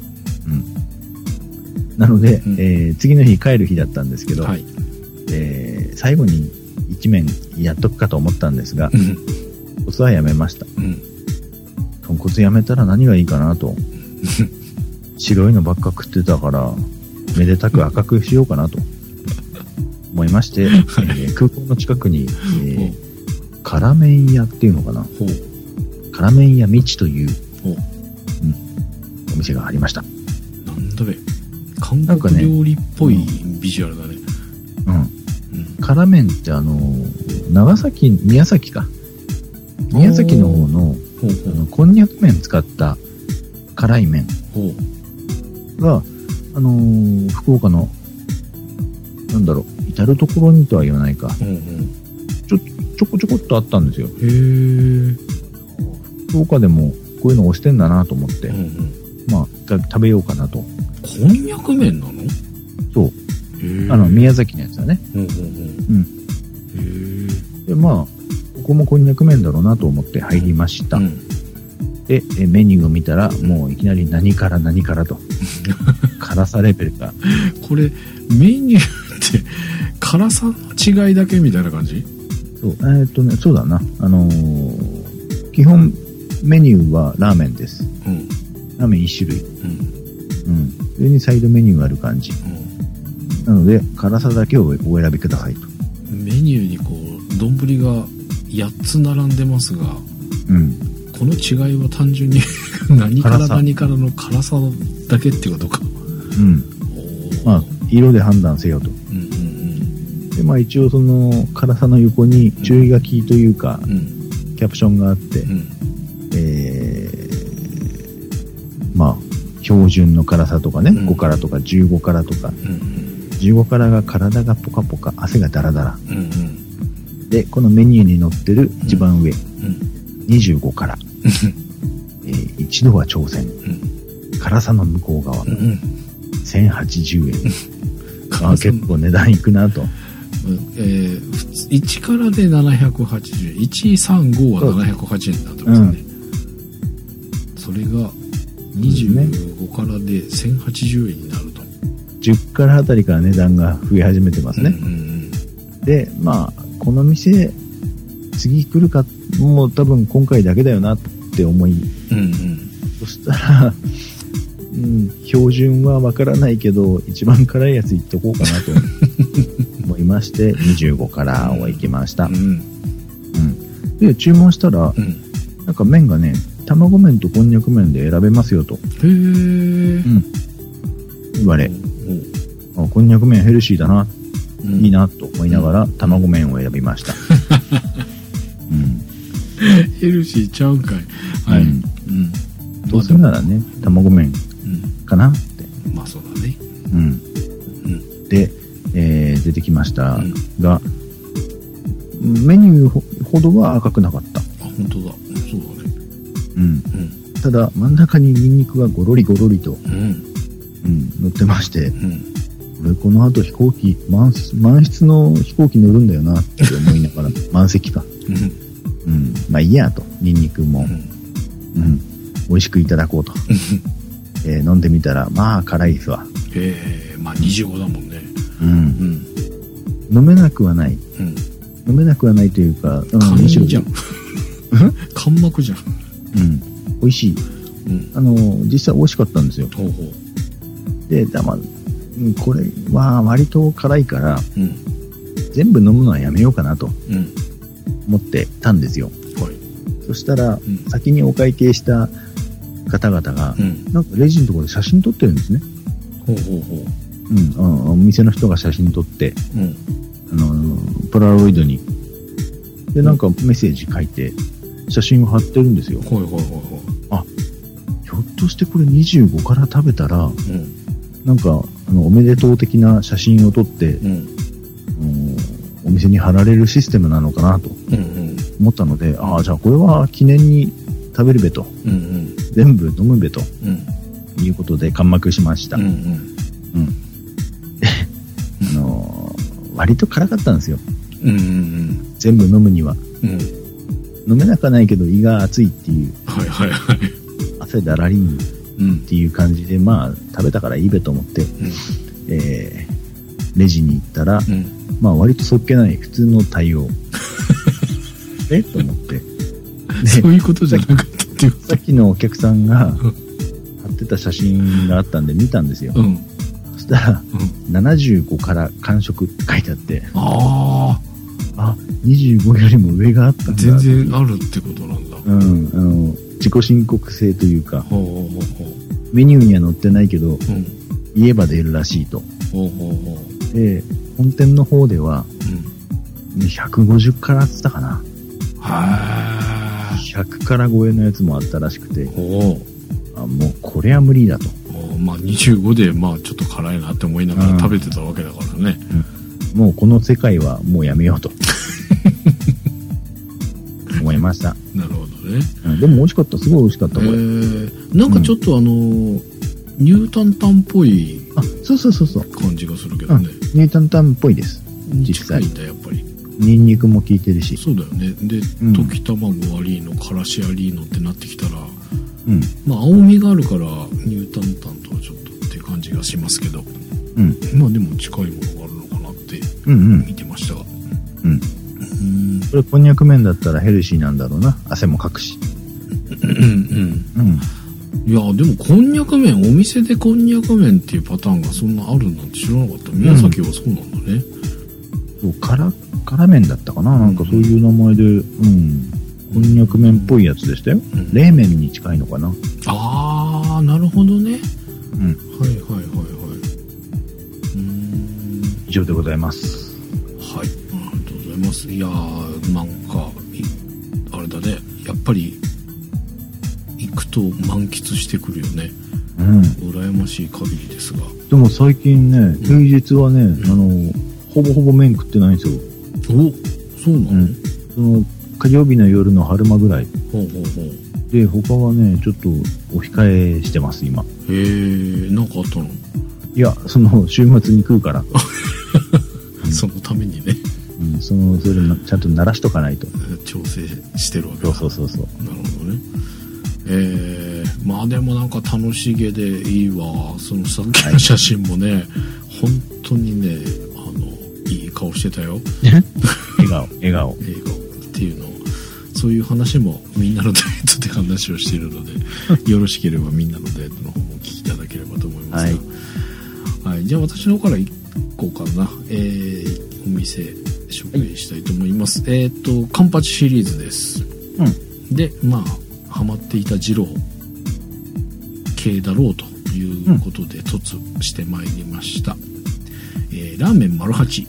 なので、次の日帰る日だったんですけど、最後に一麺やっとくかと思ったんですが、コツはやめました。豚骨やめたら何がいいかなと。白いのばっか食ってたから、めでたく赤くしようかなと思いまして、空港の近くに、辛麺屋っていうのかな。辛麺屋みちという、お店がありました。 なんだべ、韓国料理っぽいビジュアルだね。 辛麺って宮崎か。宮崎の方の、こんにゃく麺使った辛い麺が、福岡の、至るところにとは言わないか。ちょこちょこっとあったんですよ。福岡でもこういうの推してんだなと思って、食べようかなと。 こんにゃく麺なの？ そう。宮崎のやつだね。で、ここもこんにゃく麺だろうなと思って入りました。で、メニューを見たら、もういきなり何からと。辛さレベルが。 これ、メニューって、辛さの違いだけみたいな感じ？ そう、そうだな。基本メニューはラーメンです。ラーメン1種類。それにサイドメニューがある感じ。なので、辛さだけをお選びくださいと。 メニューに丼が8つ並んでますが、この違いは単純に何から何からの辛さだけってことか。 色で判断せよと。で、一応その辛さの横に注意書きというか、キャプションがあって、標準の辛さとかね、5辛とか15辛とか、15辛が体がポカポカ、汗がダラダラ。で、このメニューに載ってる一番上、25辛。一度は挑戦。辛さの向こう側。1080円。結構値段いくなと。 1辛で780円。135は780円だったんですね。それが25辛で1080円になると。 10辛あたりから値段が増え始めてますね。で、この店、次来るか、もう多分今回だけだよなって思い、そしたら、標準はわからないけど、一番辛いやついっとこうかなと思いまして、25辛を行きました。で、注文したら、なんか麺がね、卵麺とこんにゃく麺で選べますよと。言われ、こんにゃく麺ヘルシーだな、いいなと思いながら卵麺を選びました。 ヘルシーちゃうんかい。 どうせならね、卵麺かなって。 まあそうだね。 で、出てきましたが、メニューほどは赤くなかった。 あ、本当だ。そうだね。 ただ、真ん中にニンニクがゴロリゴロリと、乗ってまして、俺この後飛行機、満室の飛行機乗るんだよなって思いながら、満席か。まあいいやと、ニンニクも、美味しくいただこうと。飲んでみたら、まあ辛いですわ。 まあ25だもんね。 飲めなくはない。飲めなくはないというか、 甘いじゃん。甘幕じゃん。 美味しい。実際美味しかったんですよ。で、これは割と辛いから、全部飲むのはやめようかなと思ってたんですよ。そしたら、先にお会計した方々が、なんかレジのところで写真撮ってるんですね。お店の人が写真撮って、ポラロイドに。で、なんかメッセージ書いて、写真を貼ってるんですよ。あ、ひょっとしてこれ25から食べたら、なんか、おめでとう的な写真を撮って、お店に貼られるシステムなのかなと思ったので、じゃあこれは記念に食べるべと、全部飲むべと、いうことで完幕しました。割と辛かったんですよ。全部飲むには。飲めなくはないけど胃が熱いっていう。汗だらりんっていう感じで、まあ食べたからいいべと思って、レジに行ったら、まあ割とそっけない普通の対応。と思って。 そういうことじゃなかったっていう。 さっきのお客さんが貼ってた写真があったんで見たんですよ。そしたら、75から完食って書いてあって、25よりも上があったんだ。 全然あるってことなんだ。 自己申告制というか、メニューには載ってないけど、言えば出るらしいと。で、本店の方では、150からって言ったかな。100から超えのやつもあったらしくて、もうこれは無理だと。 まあ25でまあちょっと辛いなって思いながら食べてたわけだからね。 もうこの世界はもうやめようと思いました。 なるほどね。 でも美味しかった。すごい美味しかったこれ。 なんかちょっと乳タンタンっぽいそう感じがするけどね。 乳タンタンっぽいです。実際。 近いんだやっぱり。 ニンニクも効いてるし。 そうだよね。で、溶き卵ありのからしありのってなってきたら、まあ青みがあるから乳タンタンとはちょっとって感じがしますけど、まあでも近いものがあるのかなって見てましたが。 これこんにゃく麺だったらヘルシーなんだろうな。汗もかくし。 いやでもこんにゃく麺、お店でこんにゃく麺っていうパターンがそんなあるなんて知らなかった。宮崎はそうなんだね。 そう辛麺だったかな、なんかそういう名前で、こんにゃく麺っぽいやつでしたよ。冷麺に近いのかな。 なるほどね。 以上でございます。 はい、ありがとうございます。いやー、なんかあれだね、やっぱり行くと満喫してくるよね。羨ましい限りですが。 でも最近ね、平日はね、ほぼほぼ麺食ってないんですよ。 そうなの？ その火曜日の夜の春間ぐらい。で、他はね、ちょっとお控えしてます、今。 なんかあったの？ いや、その週末に食うから。 そのためにね。 それちゃんと鳴らしとかないと。 調整してるわけだ。 そう。なるほどね。まあでもなんか楽しげでいいわ。そのさっきの写真もね、本当にね、いい顔してたよ。笑顔っていうのを、そういう話もみんなのダイエットで話をしているので、よろしければみんなのダイエットの方もお聞きいただければと思いますが、じゃあ私の方から行こうかな。お店紹介したいと思います。カンパチシリーズです。で、まあハマっていた二郎系だろうということで突してまいりました。ラーメン丸八。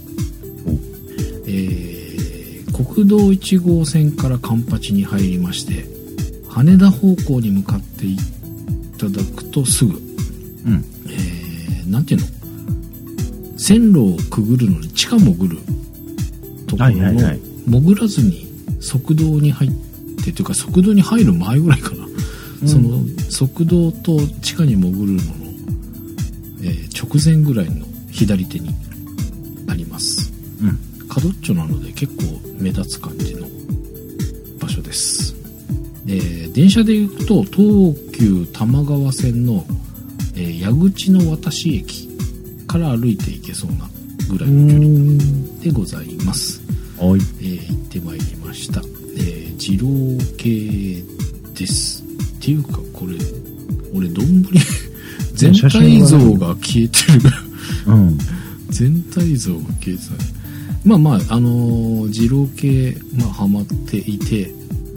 国道1号線からカンパチに入りまして、羽田方向に向かっていっただくとすぐ、 うん、 なんていうの、線路をくぐるのに地下潜るところの、潜らずに側道に入ってというか側道に入る前ぐらいかな、その側道と地下に潜るのの、直前ぐらいの左手にあります、角っちょなので結構目立つ感じの場所です。電車で行くと東急多摩川線の、矢口の渡し駅から歩いて行けそうなぐらいの距離でございます。 はい、 行ってまいりました。二郎系です。っていうかこれ俺丼全体像が消えてる、全体像が消えてたね。まあまあ二郎系ハマっていて、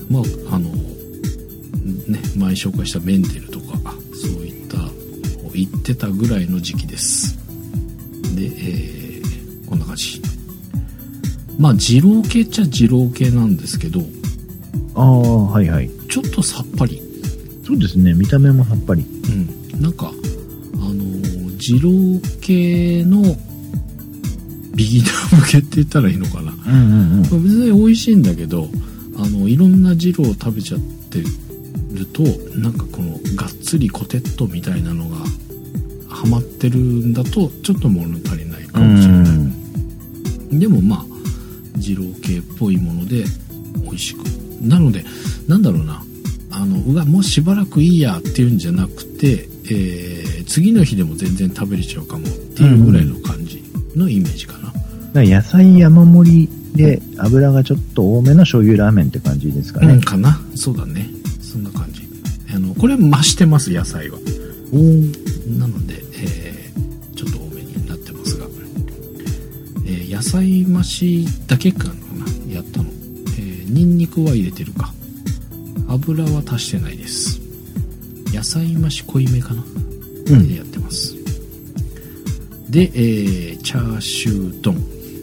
前紹介したメンデルとかそういった言ってたぐらいの時期です。で、こんな感じ。二郎系っちゃ二郎系なんですけど、 はいはい、 ちょっとさっぱり。 そうですね、見た目もさっぱり。 なんか二郎系のビギナー向けって言ったらいいのかな。別に美味しいんだけど、いろんな二郎を食べちゃってると、なんかこのがっつりコテットみたいなのがハマってるんだとちょっと物足りないかもしれない。でも二郎系っぽいもので美味しく、なのでなんだろうな、もうしばらくいいやっていうんじゃなくて、次の日でも全然食べれちゃうかもっていうぐらいの感じのイメージかな。 だから野菜山盛りで油がちょっと多めの醤油ラーメンって感じですかね。 かな。そうだね、そんな感じ。これ増してます、野菜は。なので、ちょっと多めになってますが、野菜増しだけかな、やったの。ニンニクは入れてるか、油は足してないです。野菜増し濃いめかな、でやってます。で、チャーシュー丼。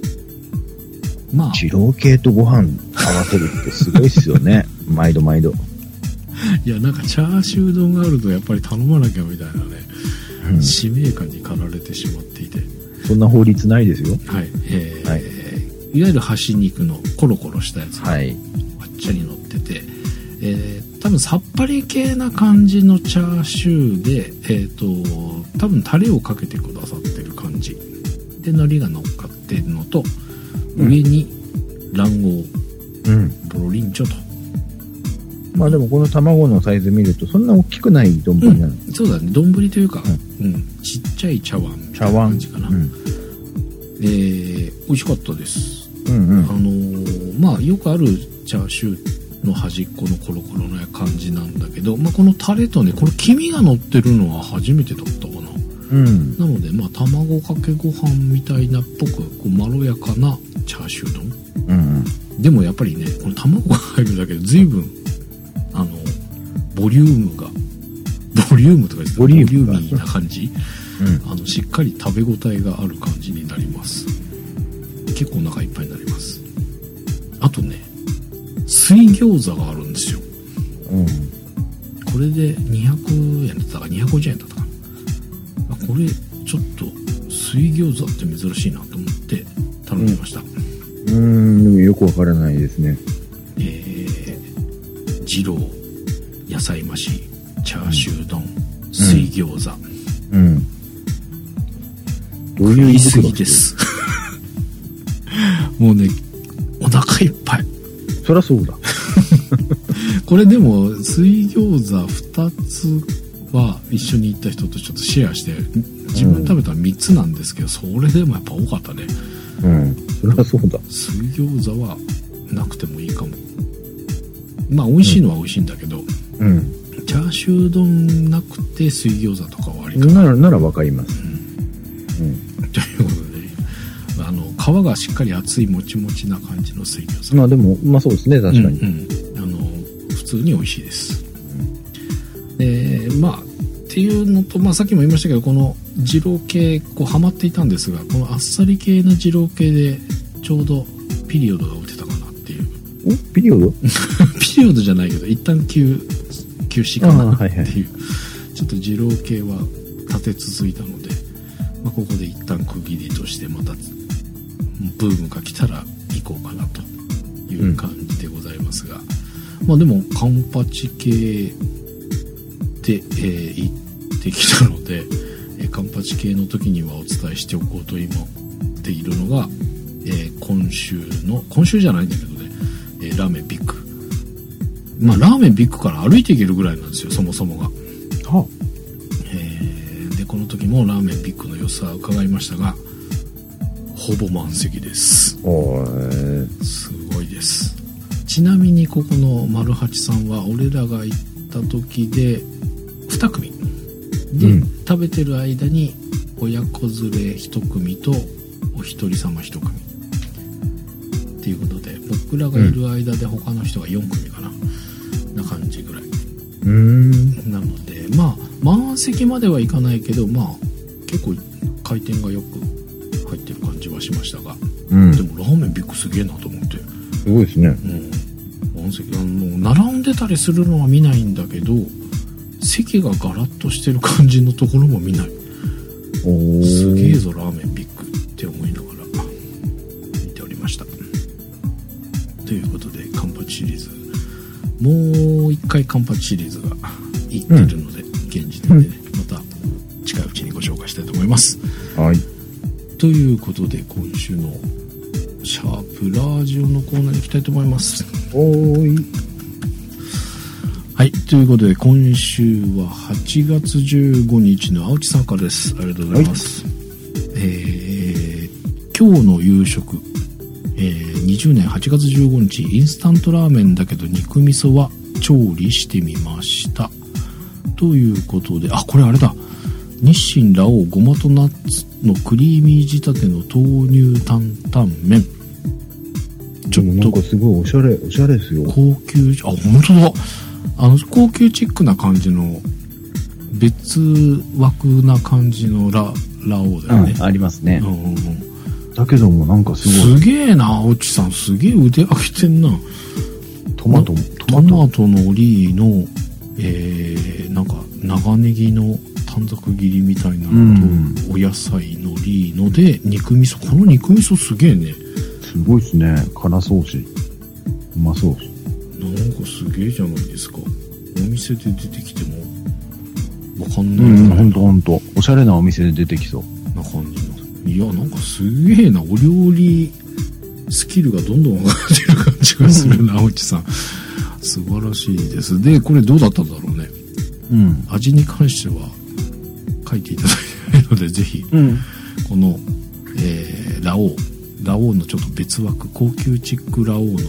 二郎系とご飯合わせるってすごいっすよね。毎度毎度。 いや、なんかチャーシュー丼があるとやっぱり頼まなきゃみたいなね、使命感に駆られてしまっていて。 そんな法律ないですよ。 はい。いわゆる端肉のコロコロしたやつが、わっちゃり乗ってて、多分さっぱり系な感じのチャーシューで、多分タレをかけてくださってる感じで、海苔が乗っかってるのと、上に卵黄、ボロリンチョと。 でもこの卵のサイズ見るとそんな大きくない丼なの。 そうだね、丼というか、ちっちゃい茶碗みたいな感じかな。美味しかったです。よくあるチャーシューの端っこのコロコロの感じなんだけど、このタレとね、この黄身が乗ってるのは初めてだったかな。なので卵かけご飯みたいなっぽくこうまろやかなチャーシュー丼、でもやっぱりね、この卵が入るだけで随分ボリュームとかですね、ボリューミーな感じ、しっかり食べ応えがある感じになります。結構お腹いっぱいになります。あとね、水餃子があるんですよ。これで200円だったか250円だったかな。これちょっと水餃子って珍しいなと思って頼みました。 よくわからないですね。 二郎、野菜増し、チャーシュー丼、水餃子。 どういう言い過ぎです。もうね、お腹いっぱい。 そりゃそうだ。 これでも水餃子2つは一緒に行った人とちょっとシェアして、自分食べたら3つなんですけど、それでもやっぱ多かったね。 そりゃそうだ。 水餃子はなくてもいいかも。美味しいのは美味しいんだけど、チャーシュー丼なくて水餃子とかはありかならわかります。 ということで、皮がしっかり厚いもちもちな感じの水餃子。 でもそうですね、確かに。 普通に美味しいです。っていうのと、さっきも言いましたけど、この二郎系ハマっていたんですが、このあっさり系の二郎系でちょうどピリオドが打てたかなっていう。 ピリオドピリオドじゃないけど、一旦休止かなっていう、 ちょっと二郎系は立て続いたので、ここで一旦区切りとしてまたブームが来たら行こうかなという感じでございますが、でもカンパチ系で、行ってきたので、カンパチ系の時にはお伝えしておこうと今っているのが、今週じゃないんだけどね、ラーメンビッグ。ラーメンビッグから歩いていけるぐらいなんですよ、そもそもが。でこの時もラーメンビッグの良さは伺いましたが、ほぼ満席です。すごいです。ちなみにここの丸八さんは俺らが行った時で2組で、食べてる間に親子連れ1組とお一人様1組っていうことで、僕らがいる間で他の人が4組かな、な感じぐらいなので、満席まではいかないけど、結構回転がよく入ってる感じはしましたが、でもラーメンビッグすげえなと思って。 すごいですね。 満席もう並んでたりするのは見ないんだけど、席がガラッとしてる感じのところも見ない。すげえぞラーメンビッグって思いながら見ておりました。ということでカンパチシリーズ、もう一回カンパチシリーズがいってるので、現時点でね、また近いうちにご紹介したいと思います。 はい。 ということで今週のシャープラジオのコーナーに行きたいと思います。はい、ということで今週は8月15日の青地さんからです。ありがとうございます。今日の夕食、20年8月15日インスタントラーメンだけど肉味噌は調理してみましたということで、これあれだ、日清ラオウごまとナッツのクリーミー仕立ての豆乳担々麺。ちょっとなんかすごいおしゃれですよ。高級、本当だ。高級チックな感じの別枠な感じのラオウだよね。 ありますね。だけどもなんかすごい。 すげえな、青地さんすげえ腕上げてんな。トマトのリーの、なんか長ネギの短冊切りみたいなのと、お野菜のリーので肉味噌。この肉味噌すげえね。 すごいですね。辛そうしうまそうし、 なんかすげえじゃないですか。お店で出てきてもわかんない。 ほんとおしゃれなお店で出てきそうな感じの。いや、なんかすげえな、お料理スキルがどんどん上がってる感じがするな、青地さん。素晴らしいです。で、これどうだったんだろうね。味に関しては書いていただいてないので、ぜひ、この、ラオウのちょっと別枠、高級チックラオウの、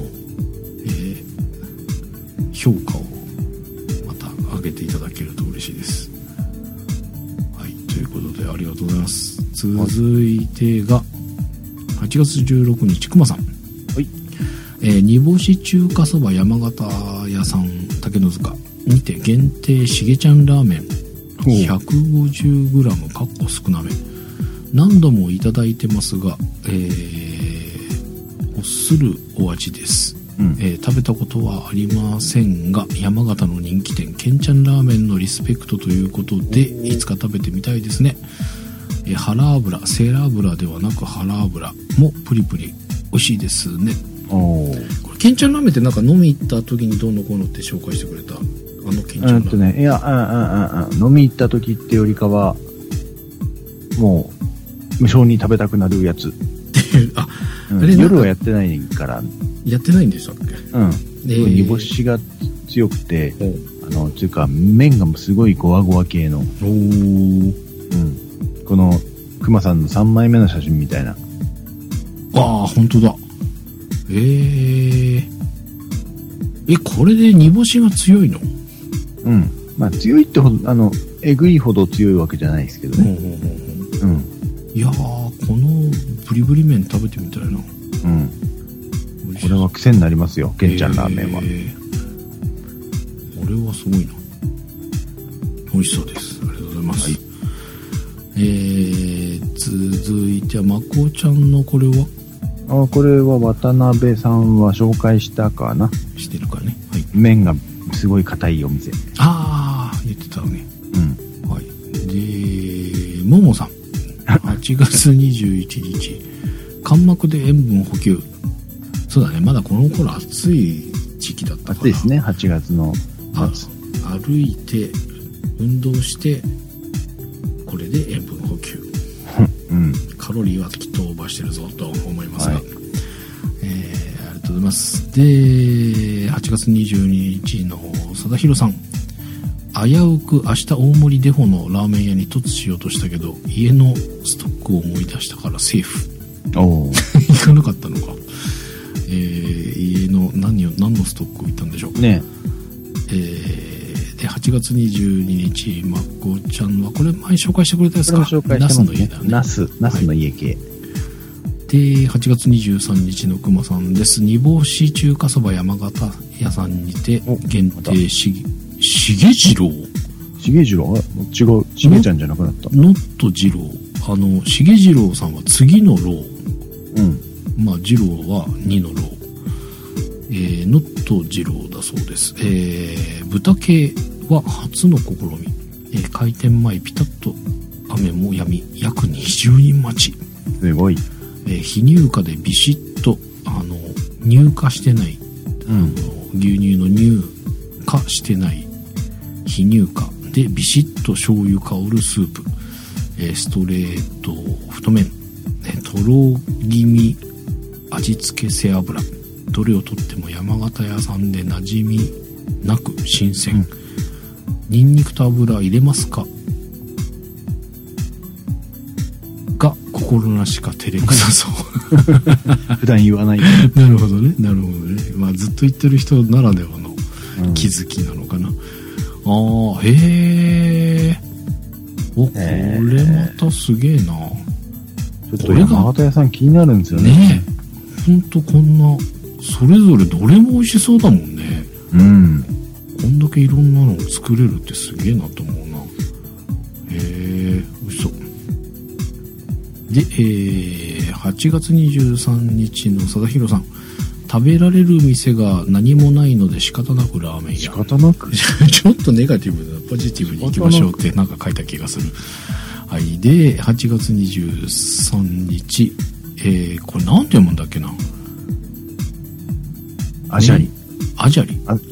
評価をまた上げていただけると嬉しいです。はい、ということでありがとうございます。続いてが8月16日、くまさん。 はい。 煮干し中華そば山形屋さん竹の塚にて限定しげちゃんラーメン 150g かっこ少なめ。何度もいただいてますが、欲するお味です。食べたことはありませんが、山形の人気店けんちゃんラーメンのリスペクトということでいつか食べてみたいですね。腹油、セーラー油ではなく腹油もプリプリ美味しいですね。これけんちゃんラーメンってなんか飲み行った時にどうのこうのって紹介してくれたけんちゃんラーメン。 いや、飲み行った時ってよりかはもう無性に食べたくなるやつ。夜はやってないから。 やってないんでしたっけ？ 煮干しが強くて、というか麺がすごいゴワゴワ系の。このクマさんの3枚目の写真みたいな。 本当だ。これで煮干しが強いの？ 強いってほどえぐいほど強いわけじゃないですけどね。 いやー、このブリブリ麺食べてみたいな。 これは癖になりますよ、けんちゃんラーメンは。これはすごいな。美味しそうです。ありがとうございます。続いてはまこちゃんのこれは？ これは渡辺さんは紹介したかな？ してるかね。はい。 麺がすごい硬いお店。 言ってたね。 ももさん。8月21日。間膜で塩分補給。そうだね、まだこの頃暑い時期だったから。 暑いですね、8月の夏。 歩いて、運動して、これで塩分補給。うん、カロリーはきっとオーバーしてるぞと思いますが。はい、ありがとうございます。で、8月22日の貞弘さん。危うく明日大森デフォのラーメン屋に突しようとしたけど、家のストックを思い出したからセーフ。行かなかったのか。家の何のストックを置いたんでしょうかね。で8月22日まこちゃんはこれ前紹介してくれたやつか。ナスの家だね。ナスの家系、はい、で8月23日のくまさんです。煮干し中華そば山形屋さんにて限定しげじろう違うしげちゃんじゃなくなった。ノット二郎しげじろうさんは次のろう、まあ二郎は2のろう、ノット二郎だそうです。豚系は初の試み、開店前ピタッと雨も止み約20人待ち。すごい。非乳化でビシッと乳化してない、牛乳の乳化してない非乳化でビシッと醤油香るスープ、ストレート太麺、とろ気味味付け背脂、どれをとっても山形屋さんで馴染みなく新鮮、ニンニクと油入れますかが心なしか照れくさそう普段言わないなるほどね、まあずっと言ってる人ならではの気づきなのかな。へえ。これまたすげえな。ちょっと山形屋さん気になるんですよね。ねえ、ほんとこんなそれぞれどれも美味しそうだもんね。こんだけいろんなのを作れるってすげえなと思うな。へえ、美味しそう。で、8月23日の貞弘さん。食べられる店が何もないので仕方なくラーメン屋。仕方なくちょっとネガティブだ。ポジティブに行きましょうってなんか書いた気がする。はい。で、8月23日。これなんて読むんだっけな。アジャリ。アザ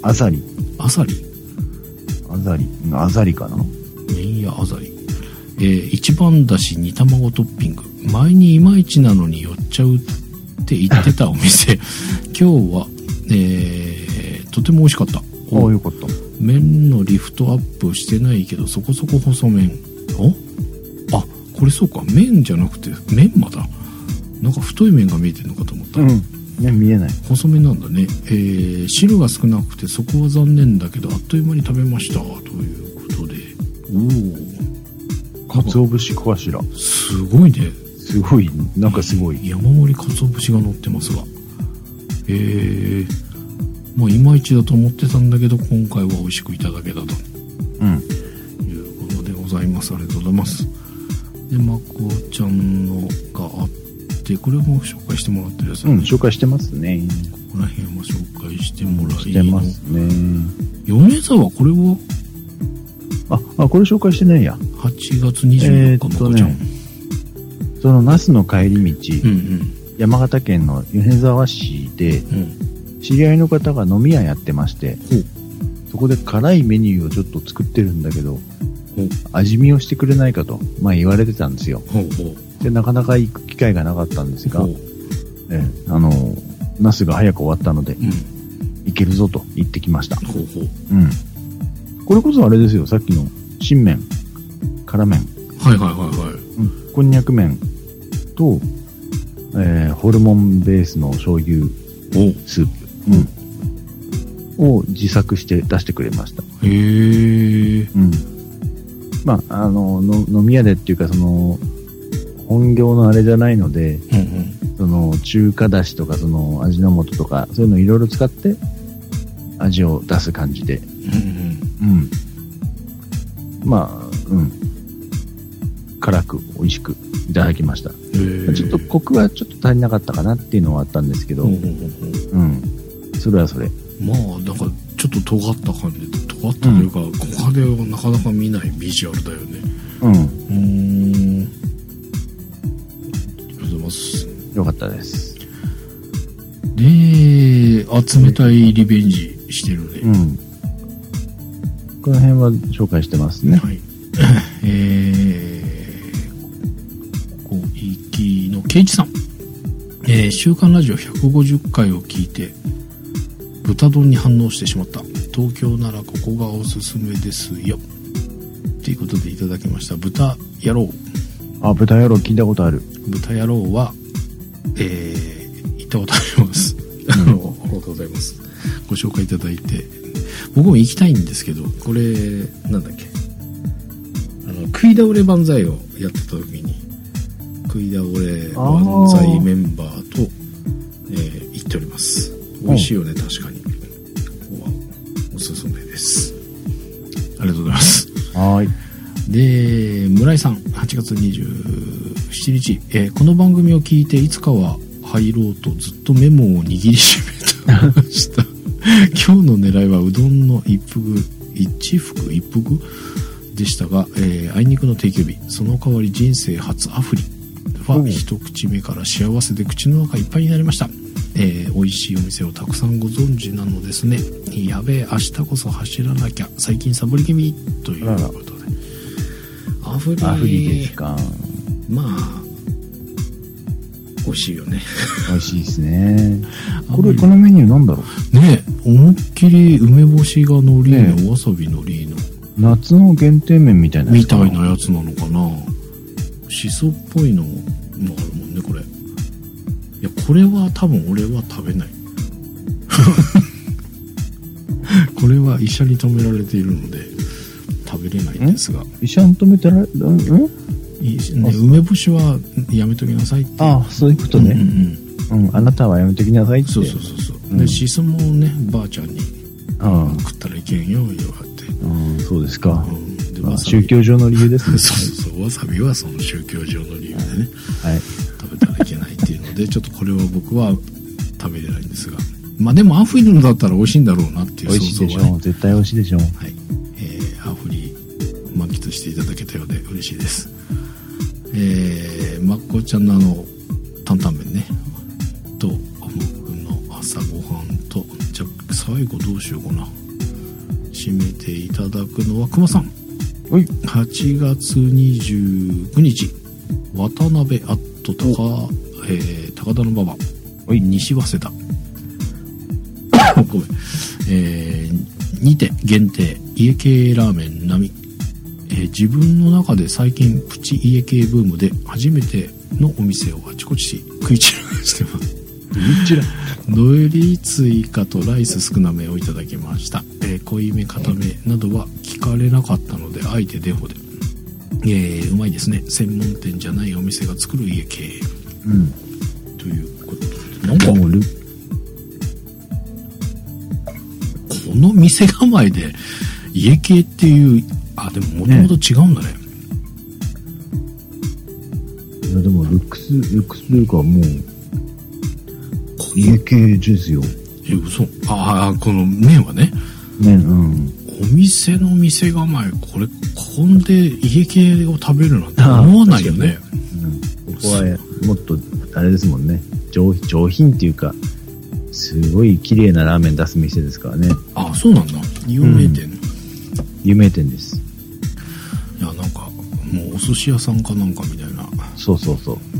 リかな。麺屋アザリ。一番だし煮卵トッピング。前にいまいちなのに寄っちゃうって言ってたお店。今日は、とても美味しかった。よかった。麺のリフトアップしてないけどそこそこ細麺。これそうか、麺じゃなくてメンマだ。なんか太い麺が見えてるのかと思った。見えない。細麺なんだね。汁が少なくてそこは残念だけどあっという間に食べましたということで。鰹節かしら。すごいね。すごい、なんかすごい。山盛り鰹節が乗ってますが。まあいまいちだと思ってたんだけど今回は美味しくいただけたと、いうことでございます。ありがとうございます。でまこちゃんのがあってこれも紹介してもらってるやつ、ね、紹介してますね。ここら辺は紹介してもらいしてますね。米沢これはこれ紹介してないや。8月24日まこちゃん、その那須の帰り道、山形県の米沢市で、知り合いの方が飲み屋やってまして、そこで辛いメニューをちょっと作ってるんだけど、味見をしてくれないかと、言われてたんですよ。でなかなか行く機会がなかったんですが、ナスが早く終わったので、行けるぞと言ってきました。これこそあれですよ、さっきの新麺、辛麺、こんにゃく麺と、ホルモンベースの醤油スープ、を自作して出してくれました。へえ。飲み屋でっていうかその本業のあれじゃないので、その中華だしとかその味の素とかそういうのいろいろ使って味を出す感じで、辛く美味しくいただきました。ちょっとコクはちょっと足りなかったかなっていうのはあったんですけど、それはそれ。なんかちょっと尖った感じで、尖ったというか、他ではなかなか見ないビジュアルだよね。 よかったです。 で、冷たいリベンジしてるので。うん。 この辺は紹介してますね。はい。 小池の圭一さん。週刊ラジオ150回を聞いて、豚丼に反応してしまった。東京ならここがおすすめですよ。ということでいただきました。豚野郎。 あ、豚野郎聞いたことある。 豚野郎は、行ったことあります。ありがとうございます。ご紹介いただいて。僕も行きたいんですけど、これ、なんだっけ。食い倒れ万歳をやってた時に、食い倒れ万歳メンバーと、行っております。美味しいよね、確かに。ここはおすすめです。ありがとうございます。 はい。 で、村井さん、8月27日、この番組を聞いていつかは入ろうとずっとメモを握りしめてました。今日の狙いはうどんの一服でしたが、あいにくの定休日。その代わり人生初アフリは一口目から幸せで口の中いっぱいになりました。美味しいお店をたくさんご存知なのですね。やべえ、明日こそ走らなきゃ、最近サボり気味ということで。アフリですか。 まあ美味しいよね。 美味しいですね。このメニューなんだろうね。思いっきり梅干しがのりの、わさびのりの夏の限定麺みたいなやつなのかな。しそっぽいのもあるもんね、これ。いや、これは多分俺は食べない。これは医者に止められているので食べれないんですが。 医者に止めたら、 梅干しはやめときなさいって。 ああ、そういうことね。あなたはやめときなさいって。 そう。で、しそもね、ばあちゃんに食ったらいけんよ、言われて。 そうですか。宗教上の理由ですね。 そう、わさびはその宗教上の理由でね、 はい、 食べたらいけないっていうので、ちょっとこれは僕は食べれないんですが、まあでもアフリのだったら美味しいんだろうなっていう想像はね。美味しいでしょう。 絶対美味しいでしょう。はい。 アフリ満喫していただけたようで嬉しいです。まっこちゃんの担々麺ねと僕の朝ごはんと、じゃあ最後どうしようかな。締めていただくのは熊さん。 はい。 8月29日渡辺アット高田の馬場、西早稲田ごめん、にて限定家系ラーメン並み、自分の中で最近プチ家系ブームで初めてのお店をあちこち食い散らしてます。のり追加とライス少なめをいただきました。濃いめ固めなどは聞かれなかったのであえてデフォで、うまいですね。専門店じゃないお店が作る家系、ということで、なんかこの店構えで家系っていう、あ、でももともと違うんだね。 いやでもルックスというかもう家系ですよ。 嘘。ああ、この麺はね。お店の店構え、こんで家系を食べるなんて思わないよね。 ここはもっとあれですもんね。上品っていうか、すごい綺麗なラーメン出す店ですからね。 あ、そうなんだ。有名店。 有名店です。 いや、なんかもうお寿司屋さんかなんかみたいな。 そう。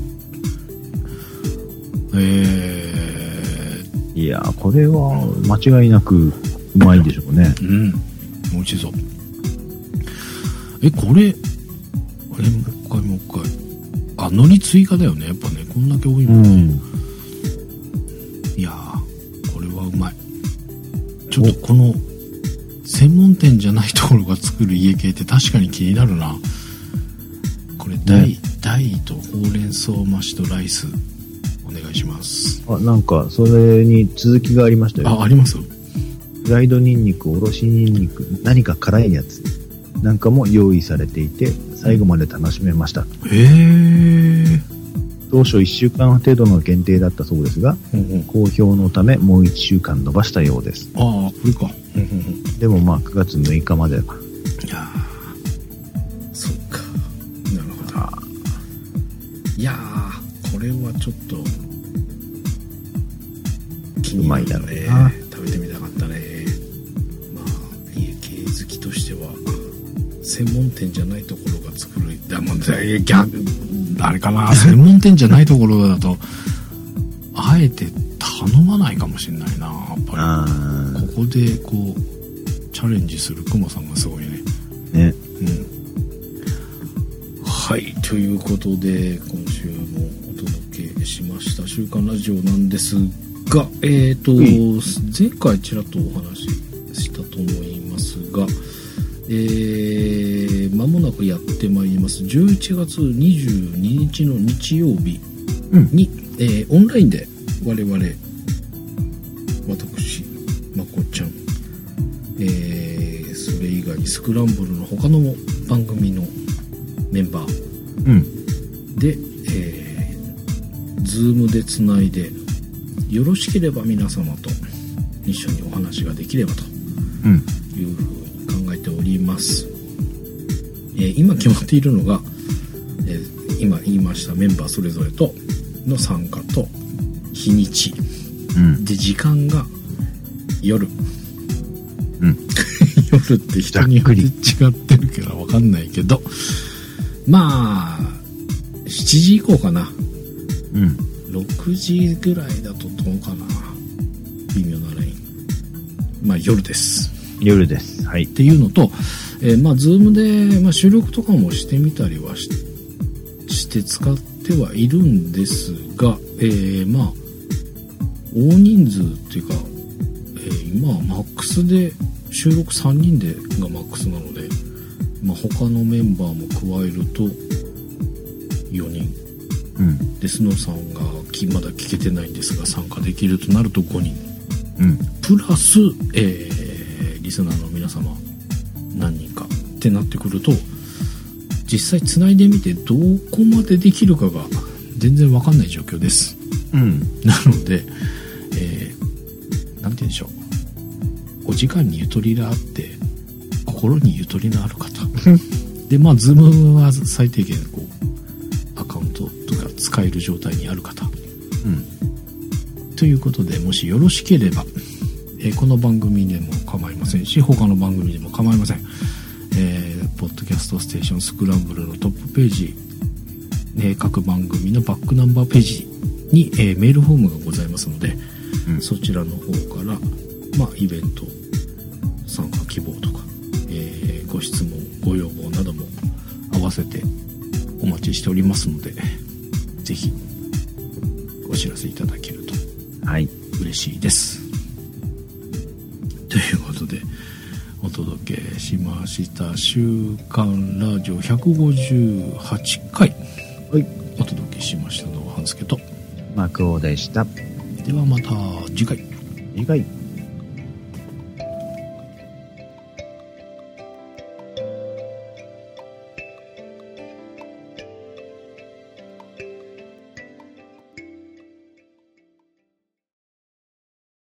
いや、これは間違いなくうまいでしょうね。 美味しそう。これもう一回。あ、海苔追加だよね。やっぱね、こんだけ多いもんね。いやー、これはうまい。ちょっとこの専門店じゃないところが作る家系って確かに気になるな。これ大とほうれん草増しとライスお願いします。 あ、なんかそれに続きがありましたよ。 あります。 フライドニンニク、おろしニンニク、何か辛いやつなんかも用意されていて、最後まで楽しめました。当初1週間程度の限定だったそうですが、好評のためもう1週間延ばしたようです。 ああ、これか。 でもまあ9月6日までか。 いやー、そっか。なるほど。いやー、これはちょっとうまいだろうね。食べてみたかったね。まあ家系好きとしては専門店じゃないところが作る。あれかな、専門店じゃないところだとあえて頼まないかもしれないな。やっぱりここでこうチャレンジするクマさんがすごいね。 ね。 はい、ということで今週もお届けしました週刊ラジオなんですが、前回ちらっとお話ししたと思いますが、間もなくやってまいります11月22日の日曜日に、オンラインで我々私まこちゃん、それ以外にスクランブルの他の番組のメンバーで、Zoom でつないでよろしければ皆様と一緒にお話ができればというふうに考えております。今決まっているのが、今言いましたメンバーそれぞれとの参加と日にち、で時間が夜、夜って人によって違ってるから分かんないけど、まあ7時以降かな、6時ぐらいだとどうかな、微妙なライン、まあ夜です。 はい。 っていうのと、まあ Zoom で、収録とかもしてみたりはして使ってはいるんですが、まあ大人数っていうか、今はマックスで収録3人でがマックスなので、まあ、他のメンバーも加えると4人、でスノーさんがまだ聞けてないんですが参加できるとなると5人、プラス、リスナーの皆様何人かってなってくると実際つないでみてどこまでできるかが全然分かんない状況です、なので、なんて言うんでしょう、お時間にゆとりがあって心にゆとりのある方で、まあ Zoom は最低限こうアカウントとか使える状態にある方、ということでもしよろしければ、この番組でも構いませんし他の番組でも構いません、ポッドキャストステーションスクランブルのトップページ、各番組のバックナンバーページに、メールフォームがございますので、そちらの方から、まあ、イベント参加希望とか、ご質問ご要望なども合わせてお待ちしておりますので、ぜひお知らせいただけると嬉しいです、ということでお届けしました週刊ラジオ158回、お届けしましたのは半助とマクオでした。 ではまた次回。